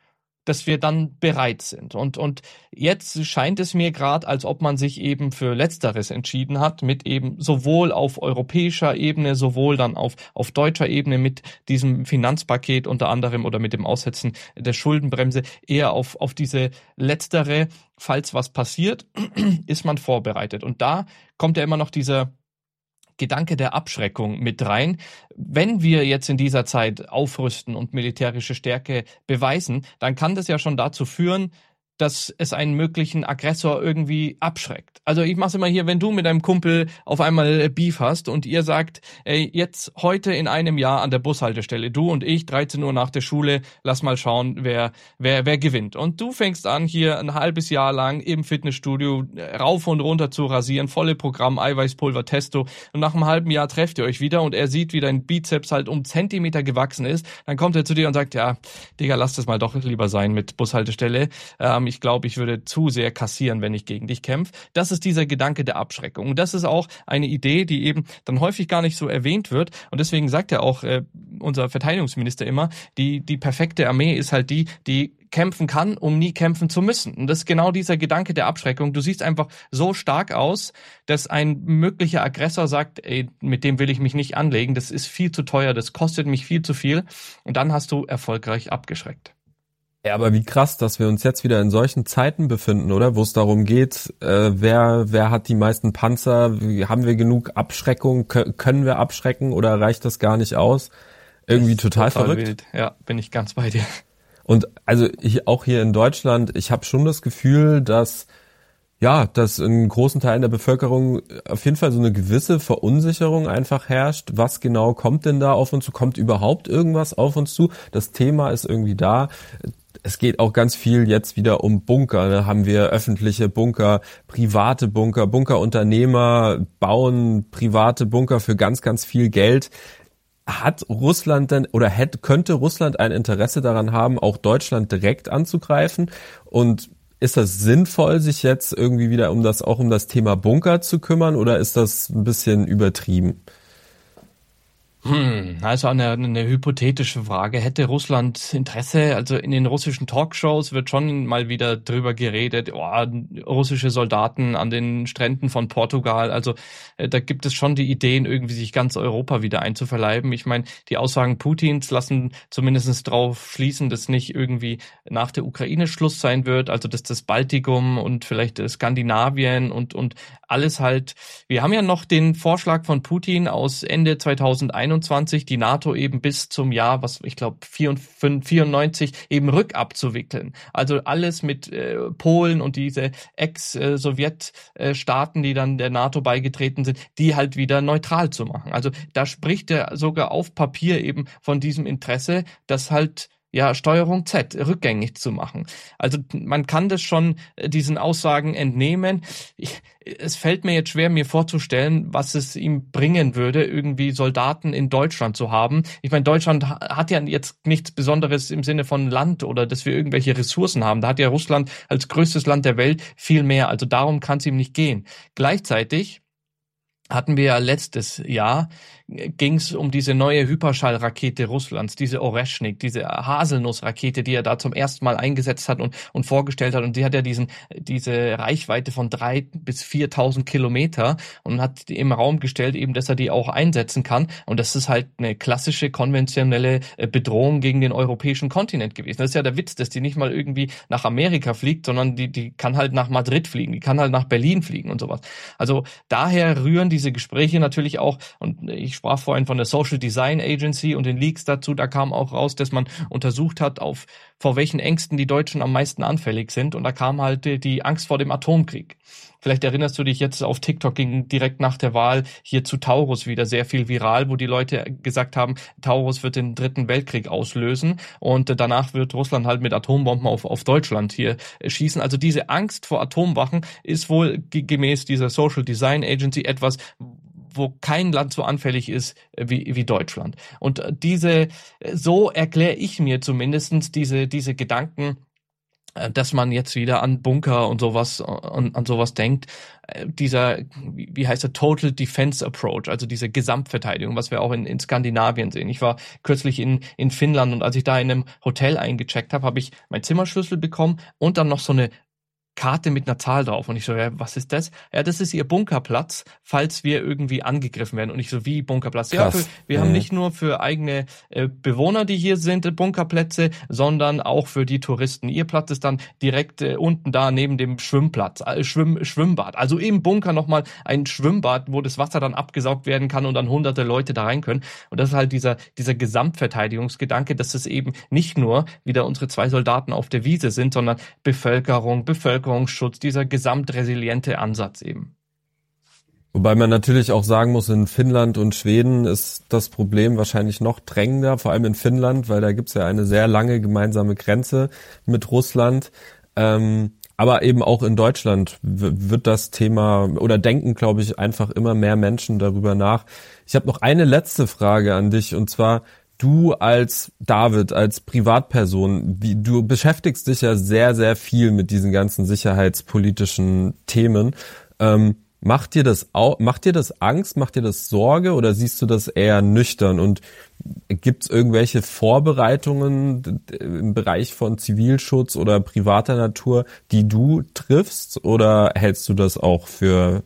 dass wir dann bereit sind. Und, und jetzt scheint es mir gerade, als ob man sich eben für Letzteres entschieden hat, mit eben sowohl auf europäischer Ebene, sowohl dann auf, auf deutscher Ebene mit diesem Finanzpaket unter anderem oder mit dem Aussetzen der Schuldenbremse, eher auf, auf diese letztere, falls was passiert, ist man vorbereitet. Und da kommt ja immer noch dieser Gedanke der Abschreckung mit rein. Wenn wir jetzt in dieser Zeit aufrüsten und militärische Stärke beweisen, dann kann das ja schon dazu führen, dass es einen möglichen Aggressor irgendwie abschreckt. Also ich mach's immer hier, wenn du mit deinem Kumpel auf einmal Beef hast und ihr sagt, ey, jetzt heute in einem Jahr an der Bushaltestelle, du und ich, dreizehn Uhr nach der Schule, lass mal schauen, wer wer wer gewinnt. Und du fängst an, hier ein halbes Jahr lang im Fitnessstudio rauf und runter zu rasieren, volle Programm, Eiweißpulver, Testo. Und nach einem halben Jahr trefft ihr euch wieder und er sieht, wie dein Bizeps halt um Zentimeter gewachsen ist. Dann kommt er zu dir und sagt, ja, Digga, lass das mal doch lieber sein mit Bushaltestelle. Ähm, Ich glaube, ich würde zu sehr kassieren, wenn ich gegen dich kämpfe. Das ist dieser Gedanke der Abschreckung. Und das ist auch eine Idee, die eben dann häufig gar nicht so erwähnt wird. Und deswegen sagt ja auch äh, unser Verteidigungsminister immer, die, die perfekte Armee ist halt die, die kämpfen kann, um nie kämpfen zu müssen. Und das ist genau dieser Gedanke der Abschreckung. Du siehst einfach so stark aus, dass ein möglicher Aggressor sagt, ey, mit dem will ich mich nicht anlegen, das ist viel zu teuer, das kostet mich viel zu viel. Und dann hast du erfolgreich abgeschreckt. Ja, aber wie krass, dass wir uns jetzt wieder in solchen Zeiten befinden, oder? Wo es darum geht, äh, wer wer hat die meisten Panzer, wie, haben wir genug Abschreckung, Kö- können wir abschrecken oder reicht das gar nicht aus? Irgendwie total, total verrückt. Wild. Ja, bin ich ganz bei dir. Und also ich, auch hier in Deutschland, ich habe schon das Gefühl, dass ja, dass in großen Teilen der Bevölkerung auf jeden Fall so eine gewisse Verunsicherung einfach herrscht. Was genau kommt denn da auf uns zu? Kommt überhaupt irgendwas auf uns zu? Das Thema ist irgendwie da. Es geht auch ganz viel jetzt wieder um Bunker. Da haben wir öffentliche Bunker, private Bunker, Bunkerunternehmer bauen private Bunker für ganz, ganz viel Geld. Hat Russland denn oder hätte, könnte Russland ein Interesse daran haben, auch Deutschland direkt anzugreifen? Und ist das sinnvoll, sich jetzt irgendwie wieder um das auch um das Thema Bunker zu kümmern, oder ist das ein bisschen übertrieben? Hm, also eine, eine hypothetische Frage. Hätte Russland Interesse? Also in den russischen Talkshows wird schon mal wieder drüber geredet, oh, russische Soldaten an den Stränden von Portugal. Also äh, da gibt es schon die Ideen, irgendwie sich ganz Europa wieder einzuverleiben. Ich meine, die Aussagen Putins lassen zumindest darauf schließen, dass nicht irgendwie nach der Ukraine Schluss sein wird. Also dass das Baltikum und vielleicht Skandinavien und und alles halt. Wir haben ja noch den Vorschlag von Putin aus Ende zweitausendeinundzwanzig, die NATO eben bis zum Jahr, was ich glaube vierundneunzig eben rückabzuwickeln. Also alles mit äh, Polen und diese Ex-Sowjetstaaten, die dann der NATO beigetreten sind, die halt wieder neutral zu machen. Also da spricht er sogar auf Papier eben von diesem Interesse, dass halt ja, Steuerung Z, rückgängig zu machen. Also man kann das schon diesen Aussagen entnehmen. Ich, es fällt mir jetzt schwer, mir vorzustellen, was es ihm bringen würde, irgendwie Soldaten in Deutschland zu haben. Ich meine, Deutschland hat ja jetzt nichts Besonderes im Sinne von Land oder dass wir irgendwelche Ressourcen haben. Da hat ja Russland als größtes Land der Welt viel mehr. Also darum kann es ihm nicht gehen. Gleichzeitig hatten wir ja letztes Jahr, ging es um diese neue Hyperschallrakete Russlands, diese Oreschnik, diese Haselnussrakete, die er da zum ersten Mal eingesetzt hat und, und vorgestellt hat. Und die hat ja diesen, diese Reichweite von drei bis viertausend Kilometer und hat im Raum gestellt, eben, dass er die auch einsetzen kann. Und das ist halt eine klassische, konventionelle Bedrohung gegen den europäischen Kontinent gewesen. Das ist ja der Witz, dass die nicht mal irgendwie nach Amerika fliegt, sondern die, die kann halt nach Madrid fliegen, die kann halt nach Berlin fliegen und sowas. Also daher rühren diese Gespräche natürlich auch, und ich sprach vorhin von der Social Design Agency und den Leaks dazu, da kam auch raus, dass man untersucht hat, auf vor welchen Ängsten die Deutschen am meisten anfällig sind, und da kam halt die Angst vor dem Atomkrieg. Vielleicht erinnerst du dich jetzt, auf TikTok ging direkt nach der Wahl hier zu Taurus wieder sehr viel viral, wo die Leute gesagt haben, Taurus wird den dritten Weltkrieg auslösen und danach wird Russland halt mit Atombomben auf, auf Deutschland hier schießen. Also diese Angst vor Atomwaffen ist wohl gemäß dieser Social Design Agency etwas, wo kein Land so anfällig ist wie, wie Deutschland. Und diese, so erkläre ich mir zumindest diese, diese Gedanken dass man jetzt wieder an Bunker und sowas und an sowas denkt. Dieser, wie heißt der, Total Defense Approach, also diese Gesamtverteidigung, was wir auch in, in Skandinavien sehen. Ich war kürzlich in, in Finnland und als ich da in einem Hotel eingecheckt habe, habe ich meinen Zimmerschlüssel bekommen und dann noch so eine Karte mit einer Zahl drauf. Und ich so, ja, was ist das? Ja, das ist ihr Bunkerplatz, falls wir irgendwie angegriffen werden. Und ich so, wie Bunkerplatz? Krass. Ja, für, wir mhm. haben nicht nur für eigene äh, Bewohner, die hier sind, Bunkerplätze, sondern auch für die Touristen. Ihr Platz ist dann direkt äh, unten da neben dem Schwimmplatz, äh, Schwimm, Schwimmbad. Also im Bunker nochmal ein Schwimmbad, wo das Wasser dann abgesaugt werden kann und dann hunderte Leute da rein können. Und das ist halt dieser, dieser Gesamtverteidigungsgedanke, dass es eben nicht nur wieder unsere zwei Soldaten auf der Wiese sind, sondern Bevölkerung, Bevölkerung, Schutz, dieser gesamtresiliente Ansatz eben. Wobei man natürlich auch sagen muss, in Finnland und Schweden ist das Problem wahrscheinlich noch drängender, vor allem in Finnland, weil da gibt's ja eine sehr lange gemeinsame Grenze mit Russland. Ähm, aber eben auch in Deutschland wird das Thema, oder denken, glaube ich, einfach immer mehr Menschen darüber nach. Ich habe noch eine letzte Frage an dich, und zwar: Du als David, als Privatperson, wie, du beschäftigst dich ja sehr, sehr viel mit diesen ganzen sicherheitspolitischen Themen. Ähm, macht dir das auch, macht dir das Angst, macht dir das Sorge, oder siehst du das eher nüchtern? Und gibt's irgendwelche Vorbereitungen im Bereich von Zivilschutz oder privater Natur, die du triffst, oder hältst du das auch für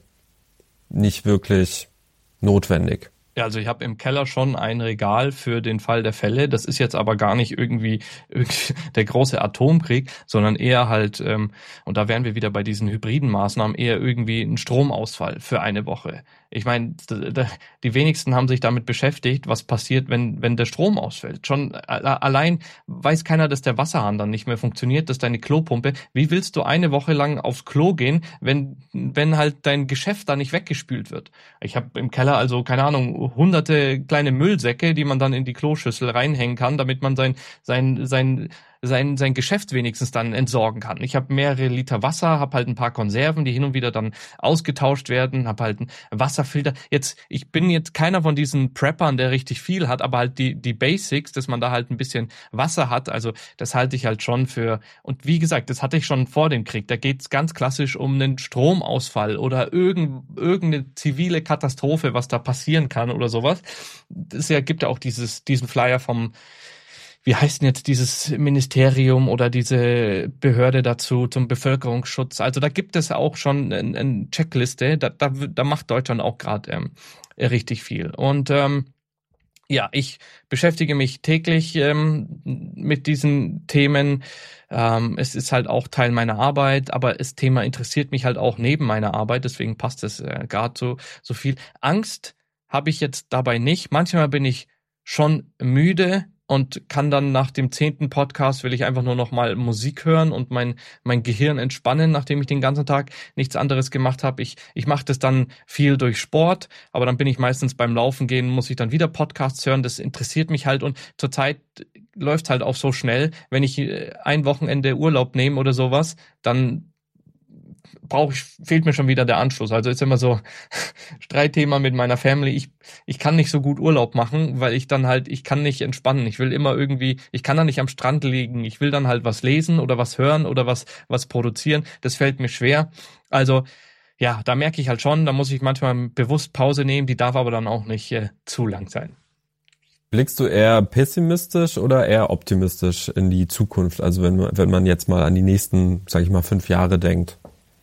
nicht wirklich notwendig? Ja, also ich habe im Keller schon ein Regal für den Fall der Fälle. Das ist jetzt aber gar nicht irgendwie, irgendwie der große Atomkrieg, sondern eher halt, ähm, und da wären wir wieder bei diesen hybriden Maßnahmen, eher irgendwie ein Stromausfall für eine Woche. Ich meine, die wenigsten haben sich damit beschäftigt, was passiert, wenn wenn der Strom ausfällt. Schon allein weiß keiner, dass der Wasserhahn dann nicht mehr funktioniert, dass deine Klopumpe. Wie willst du eine Woche lang aufs Klo gehen, wenn wenn halt dein Geschäft da nicht weggespült wird? Ich habe im Keller also, keine Ahnung, hunderte kleine Müllsäcke, die man dann in die Kloschüssel reinhängen kann, damit man sein sein sein sein sein Geschäft wenigstens dann entsorgen kann. Ich habe mehrere Liter Wasser, habe halt ein paar Konserven, die hin und wieder dann ausgetauscht werden, habe halt einen Wasserfilter. Jetzt, ich bin jetzt keiner von diesen Preppern, der richtig viel hat, aber halt die die Basics, dass man da halt ein bisschen Wasser hat, also das halte ich halt schon für, und wie gesagt, das hatte ich schon vor dem Krieg, da geht's ganz klassisch um einen Stromausfall oder irgend, irgendeine zivile Katastrophe, was da passieren kann oder sowas. Es ja, gibt ja auch dieses diesen Flyer vom, wie heißt denn jetzt dieses Ministerium oder diese Behörde dazu zum Bevölkerungsschutz? Also da gibt es auch schon eine, eine Checkliste, da, da, da macht Deutschland auch gerade ähm, richtig viel. Und ähm, ja, ich beschäftige mich täglich ähm, mit diesen Themen. Ähm, es ist halt auch Teil meiner Arbeit, aber das Thema interessiert mich halt auch neben meiner Arbeit, deswegen passt es äh, gerade so, so viel. Angst habe ich jetzt dabei nicht. Manchmal bin ich schon müde und kann dann nach dem zehnten Podcast, will ich einfach nur noch mal Musik hören und mein mein Gehirn entspannen, nachdem ich den ganzen Tag nichts anderes gemacht habe. Ich ich mache das dann viel durch Sport, aber dann bin ich meistens beim Laufen gehen, muss ich dann wieder Podcasts hören. Das interessiert mich halt, und zurzeit läuft halt auch so schnell. Wenn ich ein Wochenende Urlaub nehme oder sowas, dann brauche ich, fehlt mir schon wieder der Anschluss. Also ist immer so Streitthema mit meiner Family. Ich, ich kann nicht so gut Urlaub machen, weil ich dann halt, ich kann nicht entspannen. Ich will immer irgendwie, ich kann da nicht am Strand liegen. Ich will dann halt was lesen oder was hören oder was, was produzieren. Das fällt mir schwer. Also, ja, da merke ich halt schon, da muss ich manchmal bewusst Pause nehmen. Die darf aber dann auch nicht äh, zu lang sein. Blickst du eher pessimistisch oder eher optimistisch in die Zukunft? Also wenn, wenn man jetzt mal an die nächsten, sag ich mal, fünf Jahre denkt.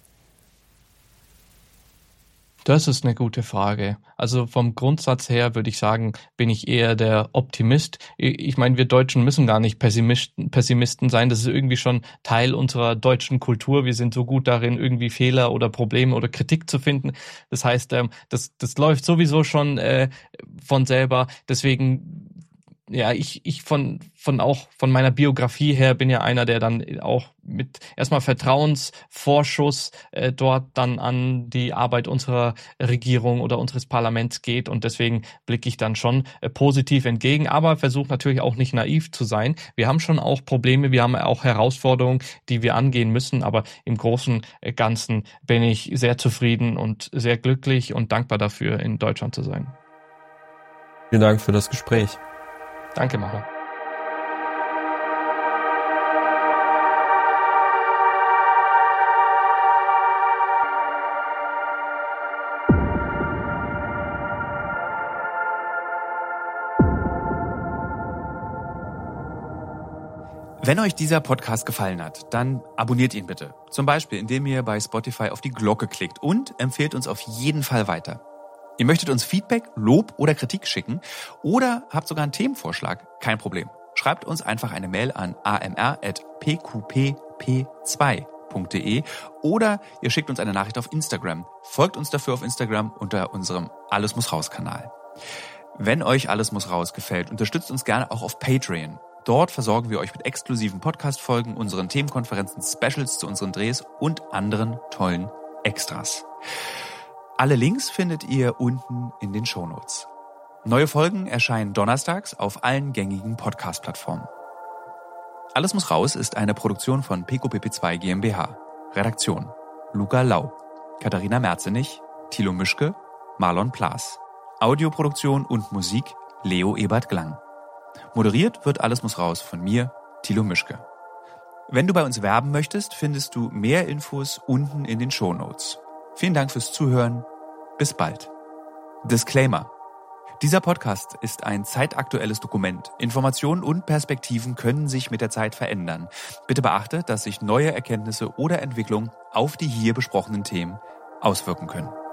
Das ist eine gute Frage. Also vom Grundsatz her würde ich sagen, bin ich eher der Optimist. Ich meine, wir Deutschen müssen gar nicht Pessimisten, Pessimisten sein. Das ist irgendwie schon Teil unserer deutschen Kultur. Wir sind so gut darin, irgendwie Fehler oder Probleme oder Kritik zu finden. Das heißt, das, das läuft sowieso schon äh, von selber. Deswegen, ja, ich, ich von, von auch von meiner Biografie her bin ja einer, der dann auch mit erstmal Vertrauensvorschuss äh, dort dann an die Arbeit unserer Regierung oder unseres Parlaments geht, und deswegen blicke ich dann schon äh, positiv entgegen, aber versuche natürlich auch nicht naiv zu sein. Wir haben schon auch Probleme, wir haben auch Herausforderungen, die wir angehen müssen, aber im Großen und Ganzen bin ich sehr zufrieden und sehr glücklich und dankbar dafür, in Deutschland zu sein. Vielen Dank für das Gespräch. Danke, Maro. Wenn euch dieser Podcast gefallen hat, dann abonniert ihn bitte. Zum Beispiel, indem ihr bei Spotify auf die Glocke klickt und empfehlt uns auf jeden Fall weiter. Ihr möchtet uns Feedback, Lob oder Kritik schicken oder habt sogar einen Themenvorschlag? Kein Problem. Schreibt uns einfach eine Mail an a m r at p q p p zwei punkt d e oder ihr schickt uns eine Nachricht auf Instagram. Folgt uns dafür auf Instagram unter unserem Alles muss raus Kanal. Wenn euch Alles muss raus gefällt, unterstützt uns gerne auch auf Patreon. Dort versorgen wir euch mit exklusiven Podcast-Folgen, unseren Themenkonferenzen, Specials zu unseren Drehs und anderen tollen Extras. Alle Links findet ihr unten in den Shownotes. Neue Folgen erscheinen donnerstags auf allen gängigen Podcast-Plattformen. Alles muss raus ist eine Produktion von P Q P P zwei GmbH. Redaktion: Luca Lau, Katharina Merzenich, Thilo Mischke, Marlon Plaas. Audioproduktion und Musik: Leo Ebert Glang. Moderiert wird Alles muss raus von mir, Thilo Mischke. Wenn du bei uns werben möchtest, findest du mehr Infos unten in den Shownotes. Vielen Dank fürs Zuhören. Bis bald. Disclaimer: Dieser Podcast ist ein zeitaktuelles Dokument. Informationen und Perspektiven können sich mit der Zeit verändern. Bitte beachte, dass sich neue Erkenntnisse oder Entwicklungen auf die hier besprochenen Themen auswirken können.